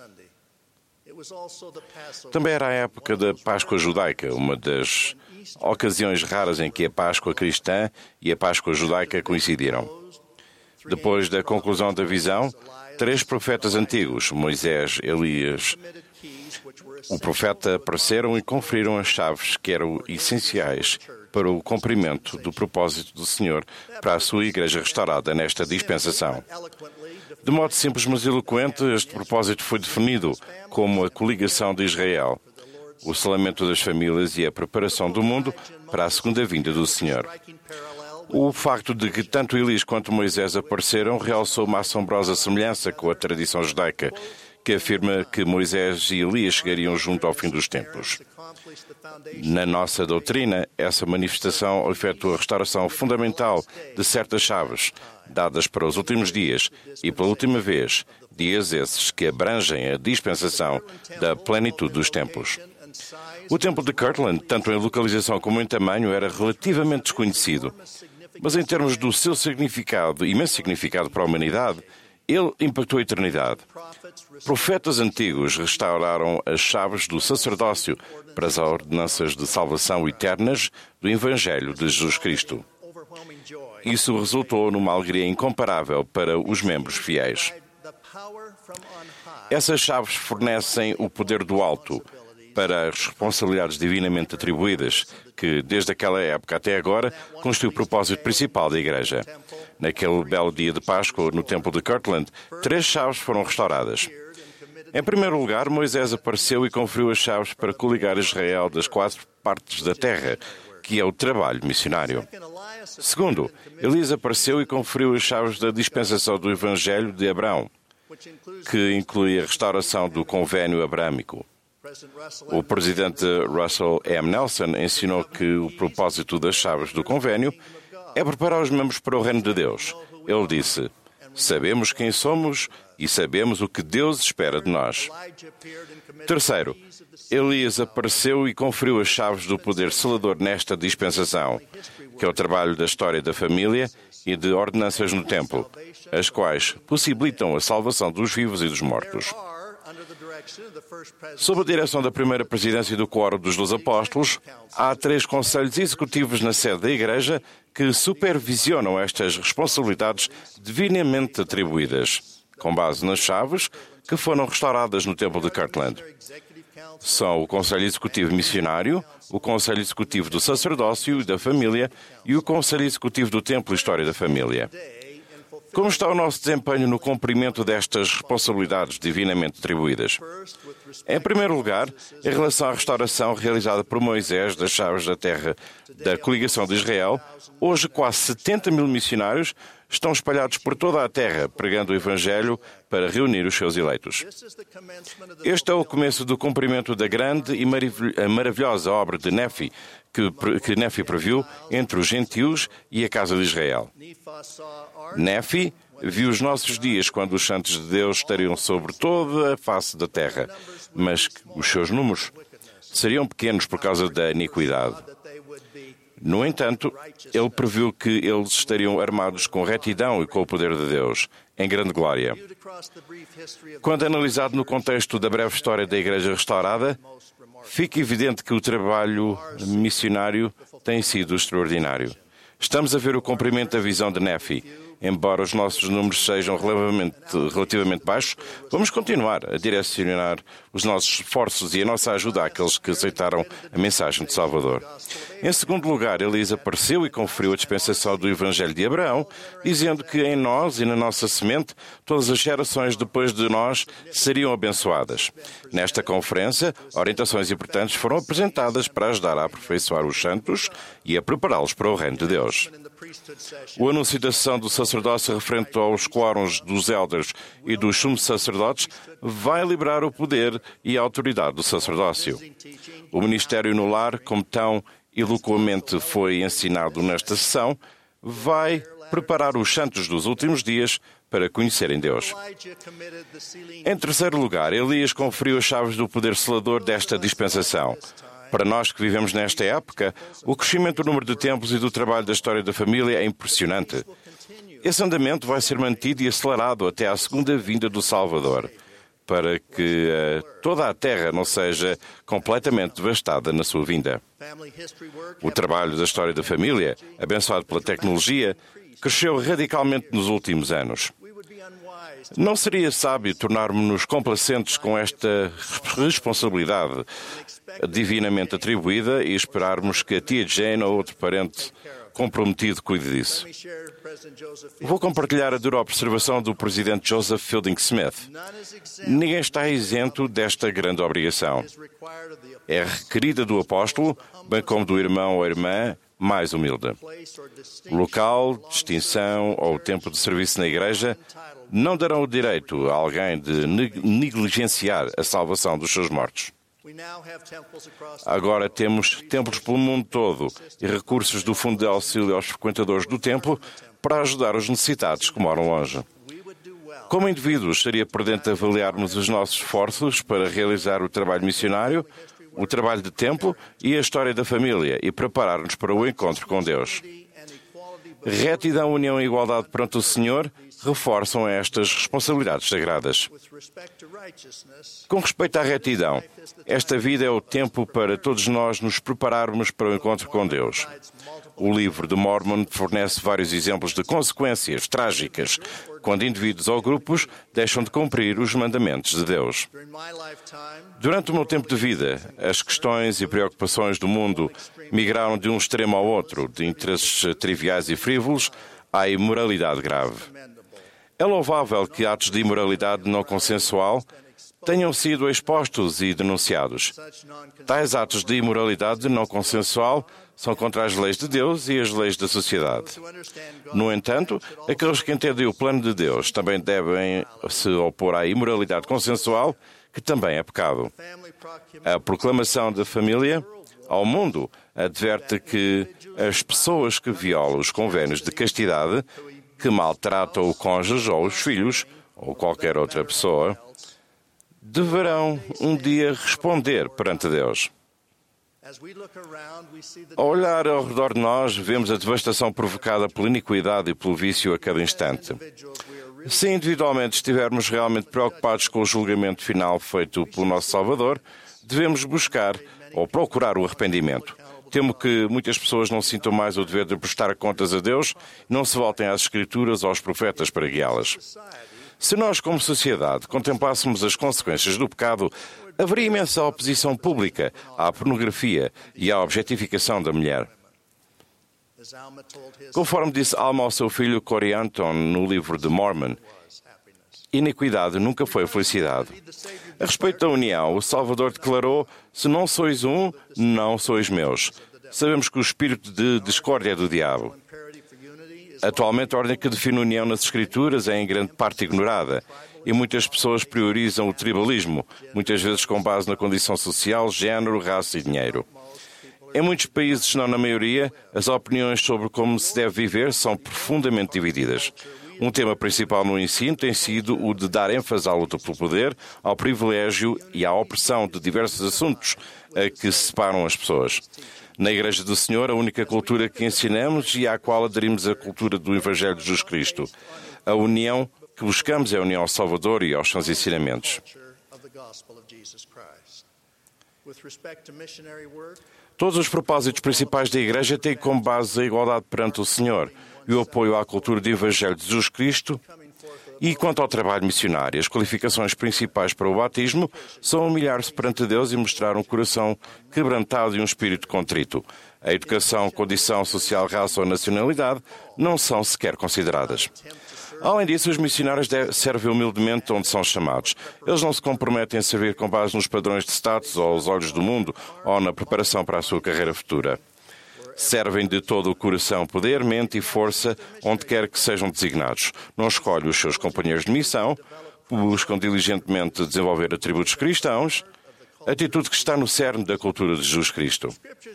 Também era a época da Páscoa judaica, uma das ocasiões raras em que a Páscoa cristã e a Páscoa judaica coincidiram. Depois da conclusão da visão, 3 profetas antigos, Moisés, Elias, o profeta, apareceram e conferiram as chaves que eram essenciais para o cumprimento do propósito do Senhor para a sua Igreja restaurada nesta dispensação. De modo simples mas eloquente, este propósito foi definido como a coligação de Israel, o selamento das famílias e a preparação do mundo para a segunda vinda do Senhor. O facto de que tanto Elias quanto Moisés apareceram realçou uma assombrosa semelhança com a tradição judaica, que afirma que Moisés e Elias chegariam junto ao fim dos tempos. Na nossa doutrina, essa manifestação efetua a restauração fundamental de certas chaves, dadas para os últimos dias e, pela última vez, dias esses que abrangem a dispensação da plenitude dos tempos. O templo de Kirtland, tanto em localização como em tamanho, era relativamente desconhecido, mas em termos do seu significado, imenso significado para a humanidade, ele impactou a eternidade. Profetas antigos restauraram as chaves do sacerdócio para as ordenanças de salvação eternas do Evangelho de Jesus Cristo. Isso resultou numa alegria incomparável para os membros fiéis. Essas chaves fornecem o poder do alto para as responsabilidades divinamente atribuídas, que, desde aquela época até agora, constitui o propósito principal da Igreja. Naquele belo dia de Páscoa, no templo de Kirtland, 3 chaves foram restauradas. Em primeiro lugar, Moisés apareceu e conferiu as chaves para coligar Israel das 4 partes da terra, que é o trabalho missionário. Segundo, Elias apareceu e conferiu as chaves da dispensação do Evangelho de Abraão, que inclui a restauração do convênio abrâmico. O presidente Russell M. Nelson ensinou que o propósito das chaves do convênio é preparar os membros para o reino de Deus. Ele disse: sabemos quem somos e sabemos o que Deus espera de nós. Terceiro, Elias apareceu e conferiu as chaves do poder selador nesta dispensação, que é o trabalho da história da família e de ordenanças no templo, as quais possibilitam a salvação dos vivos e dos mortos. Sob a direção da primeira presidência do Quórum dos 12 Apóstolos, há 3 conselhos executivos na sede da Igreja que supervisionam estas responsabilidades divinamente atribuídas, com base nas chaves que foram restauradas no templo de Kirtland. São o Conselho Executivo Missionário, o Conselho Executivo do Sacerdócio e da Família e o Conselho Executivo do Templo e História da Família. Como está o nosso desempenho no cumprimento destas responsabilidades divinamente atribuídas? Em primeiro lugar, em relação à restauração realizada por Moisés das chaves da terra da coligação de Israel, hoje quase 70 mil missionários estão espalhados por toda a terra, pregando o Evangelho para reunir os seus eleitos. Este é o começo do cumprimento da grande e maravilhosa obra de Nefi, que Nefi previu entre os gentios e a casa de Israel. Nefi viu os nossos dias quando os santos de Deus estariam sobre toda a face da terra, mas os seus números seriam pequenos por causa da iniquidade. No entanto, ele previu que eles estariam armados com retidão e com o poder de Deus, em grande glória. Quando analisado no contexto da breve história da Igreja restaurada, fica evidente que o trabalho missionário tem sido extraordinário. Estamos a ver o cumprimento da visão de Nephi. Embora os nossos números sejam relativamente baixos, vamos continuar a direcionar os nossos esforços e a nossa ajuda àqueles que aceitaram a mensagem de Salvador. Em segundo lugar, Elias apareceu e conferiu a dispensação do Evangelho de Abraão, dizendo que em nós e na nossa semente todas as gerações depois de nós seriam abençoadas. Nesta conferência, orientações importantes foram apresentadas para ajudar a aperfeiçoar os santos e a prepará-los para o reino de Deus. O anúncio da sessão do sacerdócio referente aos quórums dos elders e dos sumos sacerdotes vai liberar o poder e a autoridade do sacerdócio. O ministério no lar, como tão eloquentemente foi ensinado nesta sessão, vai preparar os santos dos últimos dias para conhecerem Deus. Em terceiro lugar, Elias conferiu as chaves do poder selador desta dispensação. Para nós que vivemos nesta época, o crescimento do número de templos e do trabalho da história da família é impressionante. Esse andamento vai ser mantido e acelerado até à segunda vinda do Salvador, para que toda a terra não seja completamente devastada na sua vinda. O trabalho da história da família, abençoado pela tecnologia, cresceu radicalmente nos últimos anos. Não seria sábio tornarmos-nos complacentes com esta responsabilidade divinamente atribuída e esperarmos que a tia Jane ou outro parente comprometido cuide disso. Vou compartilhar a dura observação do presidente Joseph Fielding Smith. Ninguém está isento desta grande obrigação. É requerida do apóstolo, bem como do irmão ou irmã mais humilde. O local, distinção ou tempo de serviço na igreja não darão o direito a alguém de negligenciar a salvação dos seus mortos. Agora temos templos pelo mundo todo e recursos do Fundo de Auxílio aos Frequentadores do Templo para ajudar os necessitados que moram longe. Como indivíduos, seria prudente avaliarmos os nossos esforços para realizar o trabalho missionário, o trabalho de templo e a história da família e preparar-nos para o encontro com Deus. Retidão, união e igualdade perante o Senhor reforçam estas responsabilidades sagradas. Com respeito à retidão, esta vida é o tempo para todos nós nos prepararmos para o encontro com Deus. O livro de Mormon fornece vários exemplos de consequências trágicas quando indivíduos ou grupos deixam de cumprir os mandamentos de Deus. Durante o meu tempo de vida, as questões e preocupações do mundo migraram de um extremo ao outro, de interesses triviais e frívolos à imoralidade grave. É louvável que atos de imoralidade não consensual tenham sido expostos e denunciados. Tais atos de imoralidade não consensual são contra as leis de Deus e as leis da sociedade. No entanto, aqueles que entendem o plano de Deus também devem se opor à imoralidade consensual, que também é pecado. A proclamação da família ao mundo adverte que as pessoas que violam os convênios de castidade, que maltratam o cônjuge ou os filhos, ou qualquer outra pessoa, deverão um dia responder perante Deus. Ao olhar ao redor de nós, vemos a devastação provocada pela iniquidade e pelo vício a cada instante. Se individualmente estivermos realmente preocupados com o julgamento final feito pelo nosso Salvador, devemos buscar ou procurar o arrependimento. Temo que muitas pessoas não sintam mais o dever de prestar contas a Deus e não se voltem às Escrituras ou aos profetas para guiá-las. Se nós, como sociedade, contemplássemos as consequências do pecado, haveria imensa oposição pública à pornografia e à objetificação da mulher. Conforme disse Alma ao seu filho Corey Anton no livro de Mormon, iniquidade nunca foi felicidade. A respeito da união, o Salvador declarou: se não sois um, não sois meus. Sabemos que o espírito de discórdia é do diabo. Atualmente, a ordem que define a união nas Escrituras é em grande parte ignorada e muitas pessoas priorizam o tribalismo, muitas vezes com base na condição social, género, raça e dinheiro. Em muitos países, se não na maioria, as opiniões sobre como se deve viver são profundamente divididas. Um tema principal no ensino tem sido o de dar ênfase à luta pelo poder, ao privilégio e à opressão de diversos assuntos a que se separam as pessoas. Na Igreja do Senhor, a única cultura que ensinamos e à qual aderimos a cultura do Evangelho de Jesus Cristo. A união que buscamos é a união ao Salvador e aos seus ensinamentos. Todos os propósitos principais da Igreja têm como base a igualdade perante o Senhor e o apoio à cultura do Evangelho de Jesus Cristo. E quanto ao trabalho missionário, as qualificações principais para o batismo são humilhar-se perante Deus e mostrar um coração quebrantado e um espírito contrito. A educação, condição social, raça ou nacionalidade não são sequer consideradas. Além disso, os missionários servem humildemente onde são chamados. Eles não se comprometem a servir com base nos padrões de status ou aos olhos do mundo ou na preparação para a sua carreira futura. Servem de todo o coração, poder, mente e força onde quer que sejam designados. Não escolhem os seus companheiros de missão, buscam diligentemente desenvolver atributos cristãos, atitude que está no cerne da cultura de Jesus Cristo.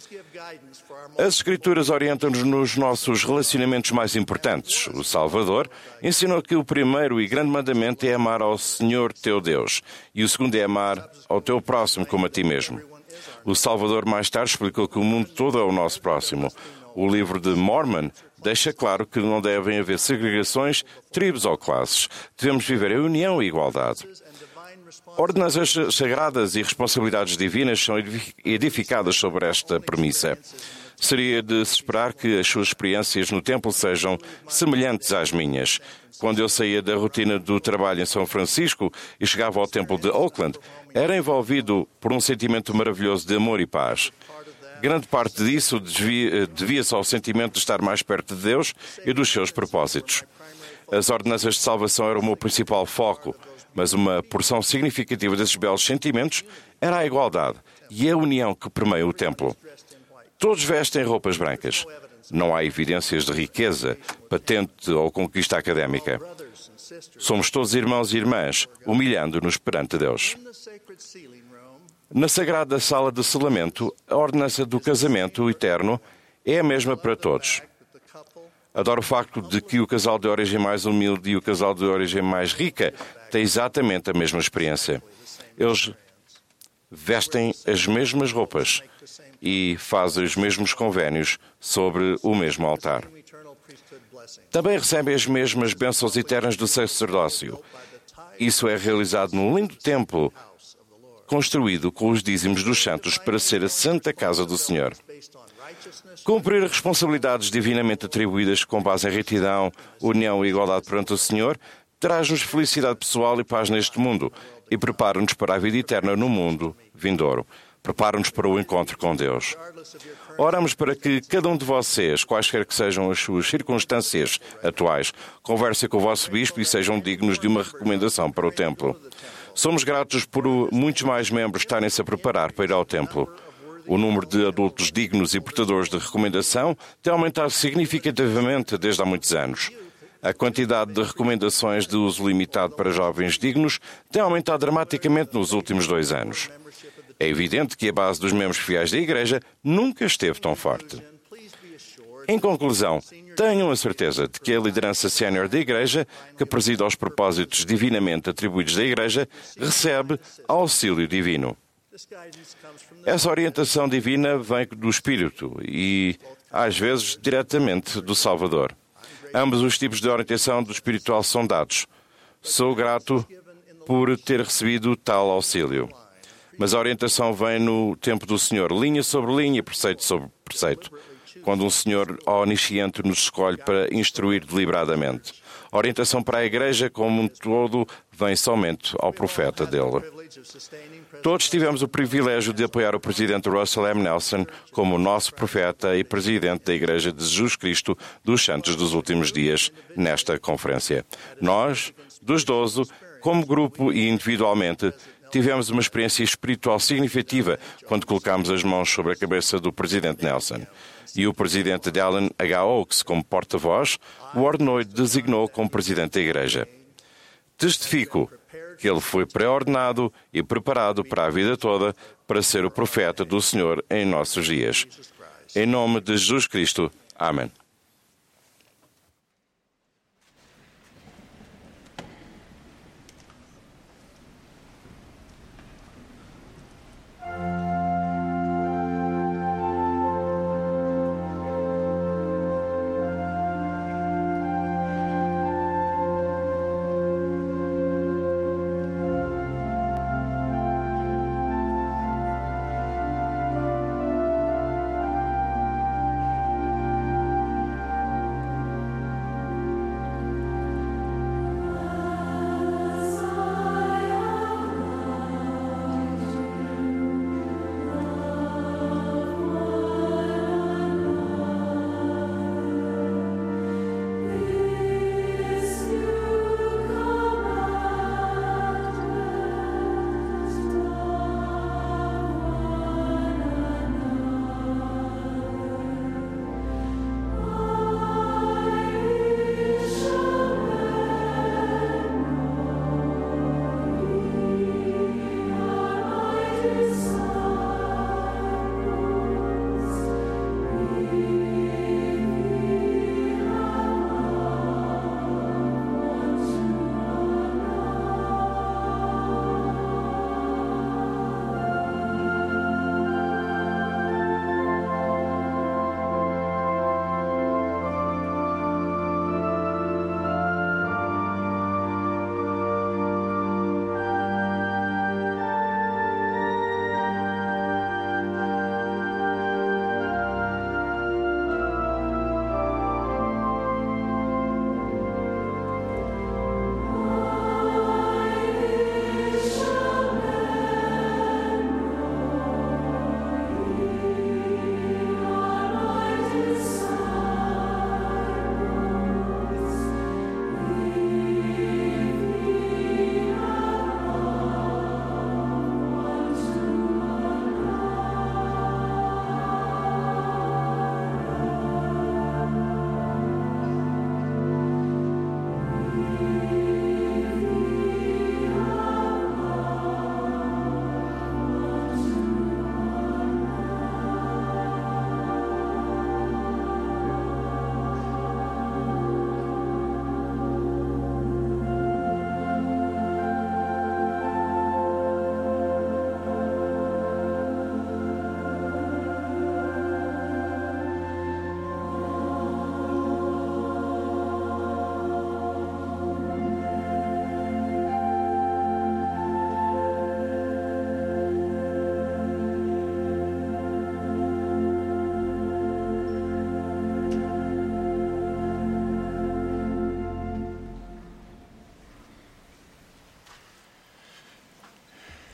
As Escrituras orientam-nos nos nossos relacionamentos mais importantes. O Salvador ensinou que o primeiro e grande mandamento é amar ao Senhor teu Deus e o segundo é amar ao teu próximo como a ti mesmo. O Salvador mais tarde explicou que o mundo todo é o nosso próximo. O livro de Mormon deixa claro que não devem haver segregações, tribos ou classes. Devemos viver em união e igualdade. Ordenanças sagradas e responsabilidades divinas são edificadas sobre esta premissa. Seria de se esperar que as suas experiências no templo sejam semelhantes às minhas. Quando eu saía da rotina do trabalho em São Francisco e chegava ao templo de Oakland, era envolvido por um sentimento maravilhoso de amor e paz. Grande parte disso devia-se ao sentimento de estar mais perto de Deus e dos seus propósitos. As ordenanças de salvação eram o meu principal foco, mas uma porção significativa desses belos sentimentos era a igualdade e a união que permeia o templo. Todos vestem roupas brancas. Não há evidências de riqueza, patente ou conquista académica. Somos todos irmãos e irmãs, humilhando-nos perante Deus. Na sagrada sala de selamento, a ordenança do casamento eterno é a mesma para todos. Adoro o facto de que o casal de origem mais humilde e o casal de origem mais rica têm exatamente a mesma experiência. Eles vestem as mesmas roupas e fazem os mesmos convénios sobre o mesmo altar. Também recebem as mesmas bênçãos eternas do sacerdócio. Isso é realizado num lindo templo construído com os dízimos dos santos para ser a santa casa do Senhor. Cumprir responsabilidades divinamente atribuídas com base em retidão, união e igualdade perante o Senhor traz-nos felicidade pessoal e paz neste mundo e prepara-nos para a vida eterna no mundo vindouro. Prepara-nos para o encontro com Deus. Oramos para que cada um de vocês, quaisquer que sejam as suas circunstâncias atuais, conversem com o vosso bispo e sejam dignos de uma recomendação para o templo. Somos gratos por muitos mais membros estarem-se a preparar para ir ao templo. O número de adultos dignos e portadores de recomendação tem aumentado significativamente desde há muitos anos. A quantidade de recomendações de uso limitado para jovens dignos tem aumentado dramaticamente nos últimos 2 anos. É evidente que a base dos membros fiéis da Igreja nunca esteve tão forte. Em conclusão, tenham a certeza de que a liderança sénior da Igreja, que preside aos propósitos divinamente atribuídos da Igreja, recebe auxílio divino. Essa orientação divina vem do Espírito e, às vezes, diretamente do Salvador. Ambos os tipos de orientação do espiritual são dados. Sou grato por ter recebido tal auxílio. Mas a orientação vem no tempo do Senhor, linha sobre linha, preceito sobre preceito, quando um Senhor onisciente nos escolhe para instruir deliberadamente. A orientação para a Igreja como um todo vem somente ao profeta dele. Todos tivemos o privilégio de apoiar o presidente Russell M. Nelson como o nosso profeta e presidente da Igreja de Jesus Cristo dos Santos dos Últimos Dias nesta conferência. Nós, dos 12, como grupo e individualmente, tivemos uma experiência espiritual significativa quando colocámos as mãos sobre a cabeça do presidente Nelson. E o presidente Dallin H. Oaks, como porta-voz, o ordenou e designou como presidente da Igreja. Testifico que ele foi pré-ordenado e preparado para a vida toda para ser o profeta do Senhor em nossos dias. Em nome de Jesus Cristo. Amém.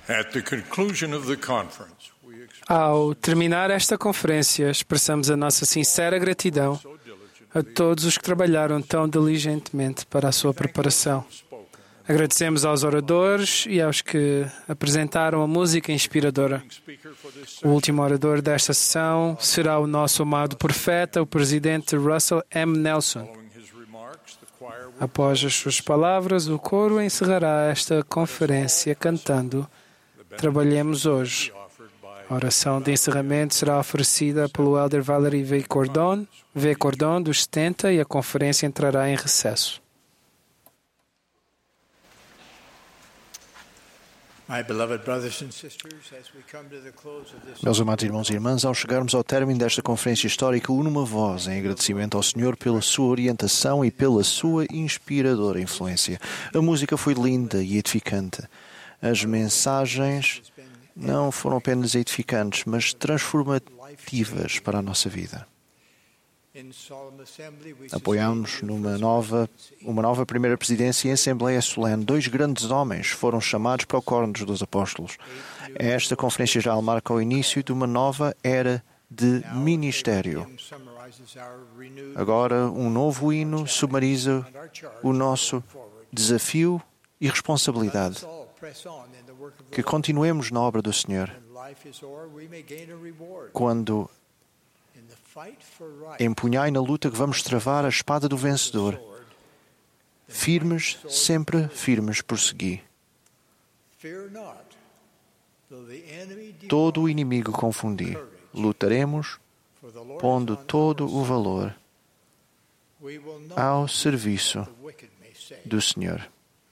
At the conclusion of the conference, Ao terminar esta conferência, expressamos a nossa sincera gratidão a todos os que trabalharam tão diligentemente para a sua preparação. Agradecemos aos oradores e aos que apresentaram a música inspiradora. O último orador desta sessão será o nosso amado profeta, o presidente Russell M. Nelson. Após as suas palavras, o coro encerrará esta conferência cantando Trabalhemos Hoje. A oração de encerramento será oferecida pelo Elder Valerie V. Cordon, dos 70, e a conferência entrará em recesso. Meus amados irmãos e irmãs, ao chegarmos ao término desta conferência histórica, uno uma voz em agradecimento ao Senhor pela sua orientação e pela sua inspiradora influência. A música foi linda e edificante. As mensagens não foram apenas edificantes, mas transformativas para a nossa vida. Apoiámos uma nova primeira presidência em Assembleia Solene. 2 grandes homens foram chamados para o córnex dos apóstolos. Esta Conferência Geral marca o início de uma nova era de ministério. Agora, um novo hino sumariza o nosso desafio e responsabilidade. Que continuemos na obra do Senhor. Quando empunhai na luta que vamos travar a espada do vencedor. Firmes, sempre firmes, prossegui. Todo o inimigo confundi. Lutaremos, pondo todo o valor ao serviço do Senhor.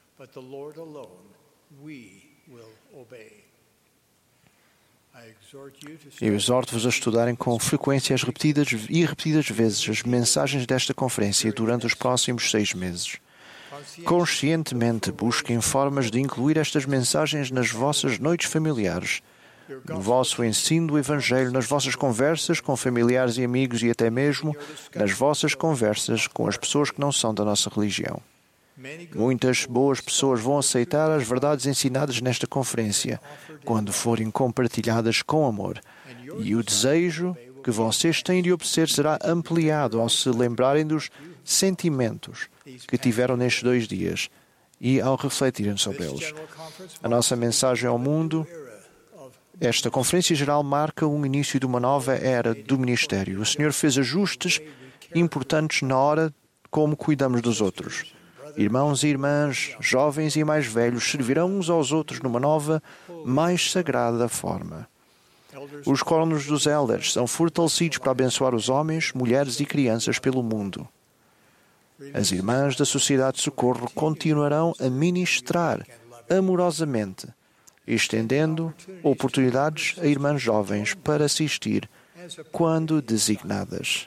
Eu exorto-vos a estudarem com frequência as repetidas vezes as mensagens desta conferência durante os próximos 6 meses. Conscientemente busquem formas de incluir estas mensagens nas vossas noites familiares, no vosso ensino do Evangelho, nas vossas conversas com familiares e amigos e até mesmo nas vossas conversas com as pessoas que não são da nossa religião. Muitas boas pessoas vão aceitar as verdades ensinadas nesta conferência quando forem compartilhadas com amor. E o desejo que vocês têm de obedecer será ampliado ao se lembrarem dos sentimentos que tiveram nestes 2 dias e ao refletirem sobre eles. A nossa mensagem ao mundo, esta Conferência Geral marca o início de uma nova era do ministério. O Senhor fez ajustes importantes na hora como cuidamos dos outros. Irmãos e irmãs, jovens e mais velhos, servirão uns aos outros numa nova, mais sagrada forma. Os córnex dos elders são fortalecidos para abençoar os homens, mulheres e crianças pelo mundo. As irmãs da Sociedade de Socorro continuarão a ministrar amorosamente, estendendo oportunidades a irmãs jovens para assistir quando designadas.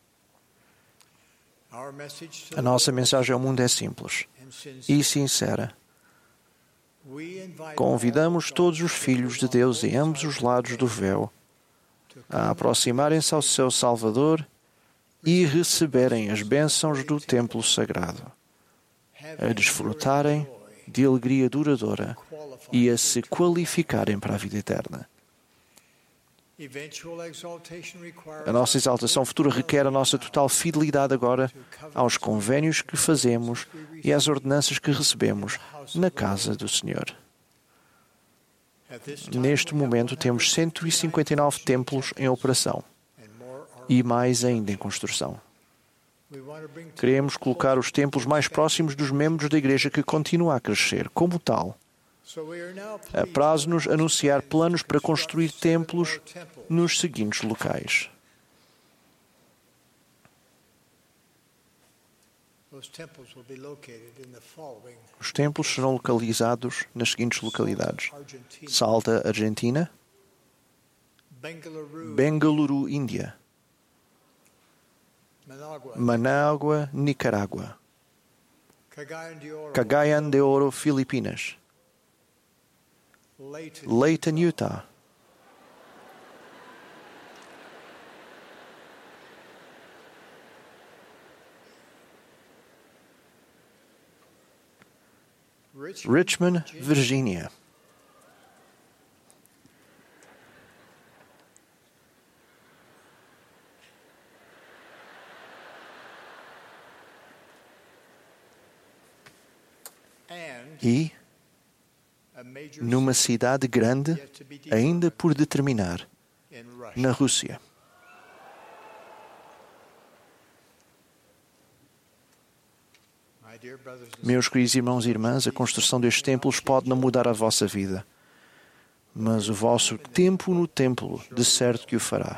A nossa mensagem ao mundo é simples e sincera. Convidamos todos os filhos de Deus em ambos os lados do véu a aproximarem-se ao seu Salvador e receberem as bênçãos do templo sagrado, a desfrutarem de alegria duradoura e a se qualificarem para a vida eterna. A nossa exaltação futura requer a nossa total fidelidade agora aos convênios que fazemos e às ordenanças que recebemos na casa do Senhor. Neste momento temos 159 templos em operação e mais ainda em construção. Queremos colocar os templos mais próximos dos membros da Igreja que continua a crescer. Como tal, apraz-nos anunciar planos para construir templos nos seguintes locais. Os templos serão localizados nas seguintes localidades: Salta, Argentina; Bengaluru, Índia; Manágua, Nicarágua; Cagayan de Oro, Filipinas; Layton, Utah; Richmond, Virgínia; e numa cidade grande, ainda por determinar, na Rússia. Meus queridos irmãos e irmãs, a construção destes templos pode não mudar a vossa vida, mas o vosso tempo no templo, de certo que o fará.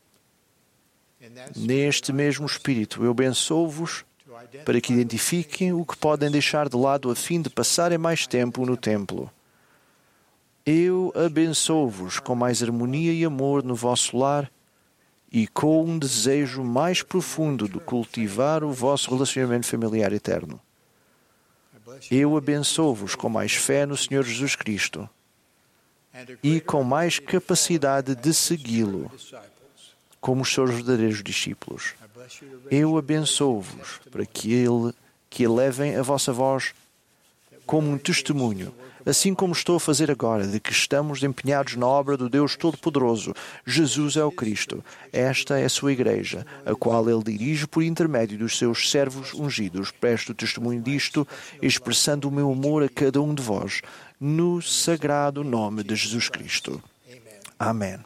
Neste mesmo espírito, eu abençoo-vos para que identifiquem o que podem deixar de lado a fim de passarem mais tempo no templo. Eu abençoo-vos com mais harmonia e amor no vosso lar e com um desejo mais profundo de cultivar o vosso relacionamento familiar eterno. Eu abençoo-vos com mais fé no Senhor Jesus Cristo e com mais capacidade de segui-lo como os seus verdadeiros discípulos. Eu abençoo-vos para que elevem a vossa voz como um testemunho, assim como estou a fazer agora, de que estamos empenhados na obra do Deus Todo-Poderoso. Jesus é o Cristo. Esta é a sua igreja, a qual Ele dirige por intermédio dos seus servos ungidos. Presto testemunho disto, expressando o meu amor a cada um de vós, no sagrado nome de Jesus Cristo. Amém.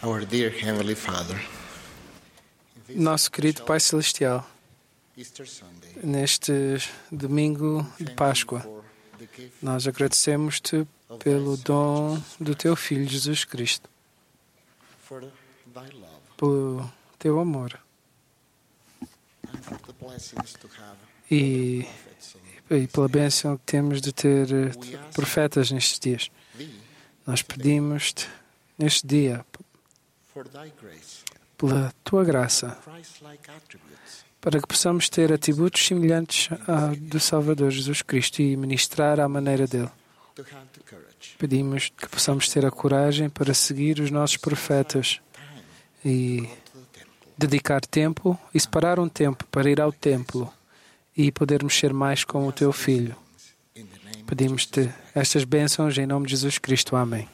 Our dear Heavenly Father, Nosso querido Pai Celestial, Easter Sunday, neste domingo de Páscoa, nós agradecemos-te pelo dom do Teu Filho Jesus Cristo, for thy love pelo Teu amor and for the blessings to have e pela bênção que temos de ter profetas nestes dias. thee, Nós pedimos-te neste dia, for thy grace, pela Tua graça, Christ-like attributes, para que possamos ter atributos semelhantes ao do Salvador Jesus Cristo e ministrar à maneira dele. to have the courage, Pedimos que possamos ter a coragem para seguir os nossos profetas e to the temple, dedicar tempo e separar um tempo para ir ao templo e podermos ser mais como o Teu Filho. in the name of Pedimos-te estas bênçãos em nome de Jesus Cristo. Amém.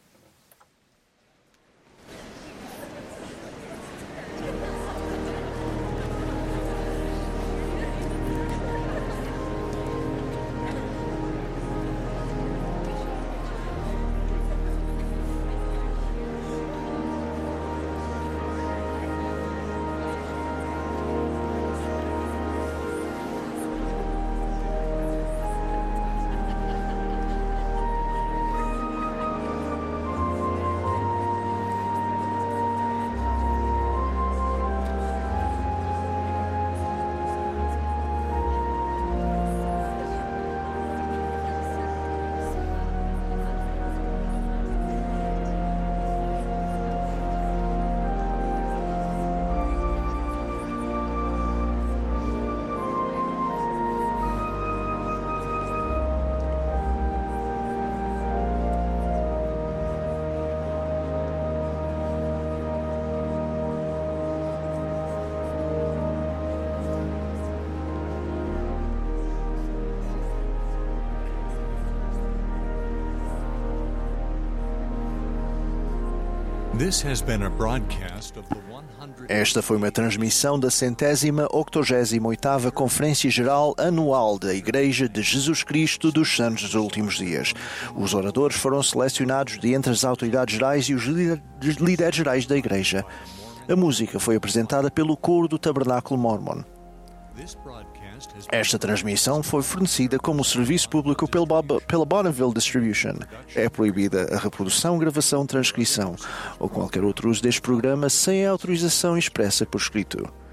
This has been a broadcast of the 100th Esta foi uma transmissão da 188ª Conferência Geral Anual da Igreja de Jesus Cristo dos Santos dos Últimos Dias. Os oradores foram selecionados de entre as autoridades gerais e os líderes gerais da Igreja. A música foi apresentada pelo coro do Tabernáculo Mormon. This broadcast has Esta transmissão foi fornecida como serviço público pela Bonneville Distribution. É proibida a reprodução, gravação, transcrição ou qualquer outro uso deste programa sem a autorização expressa por escrito.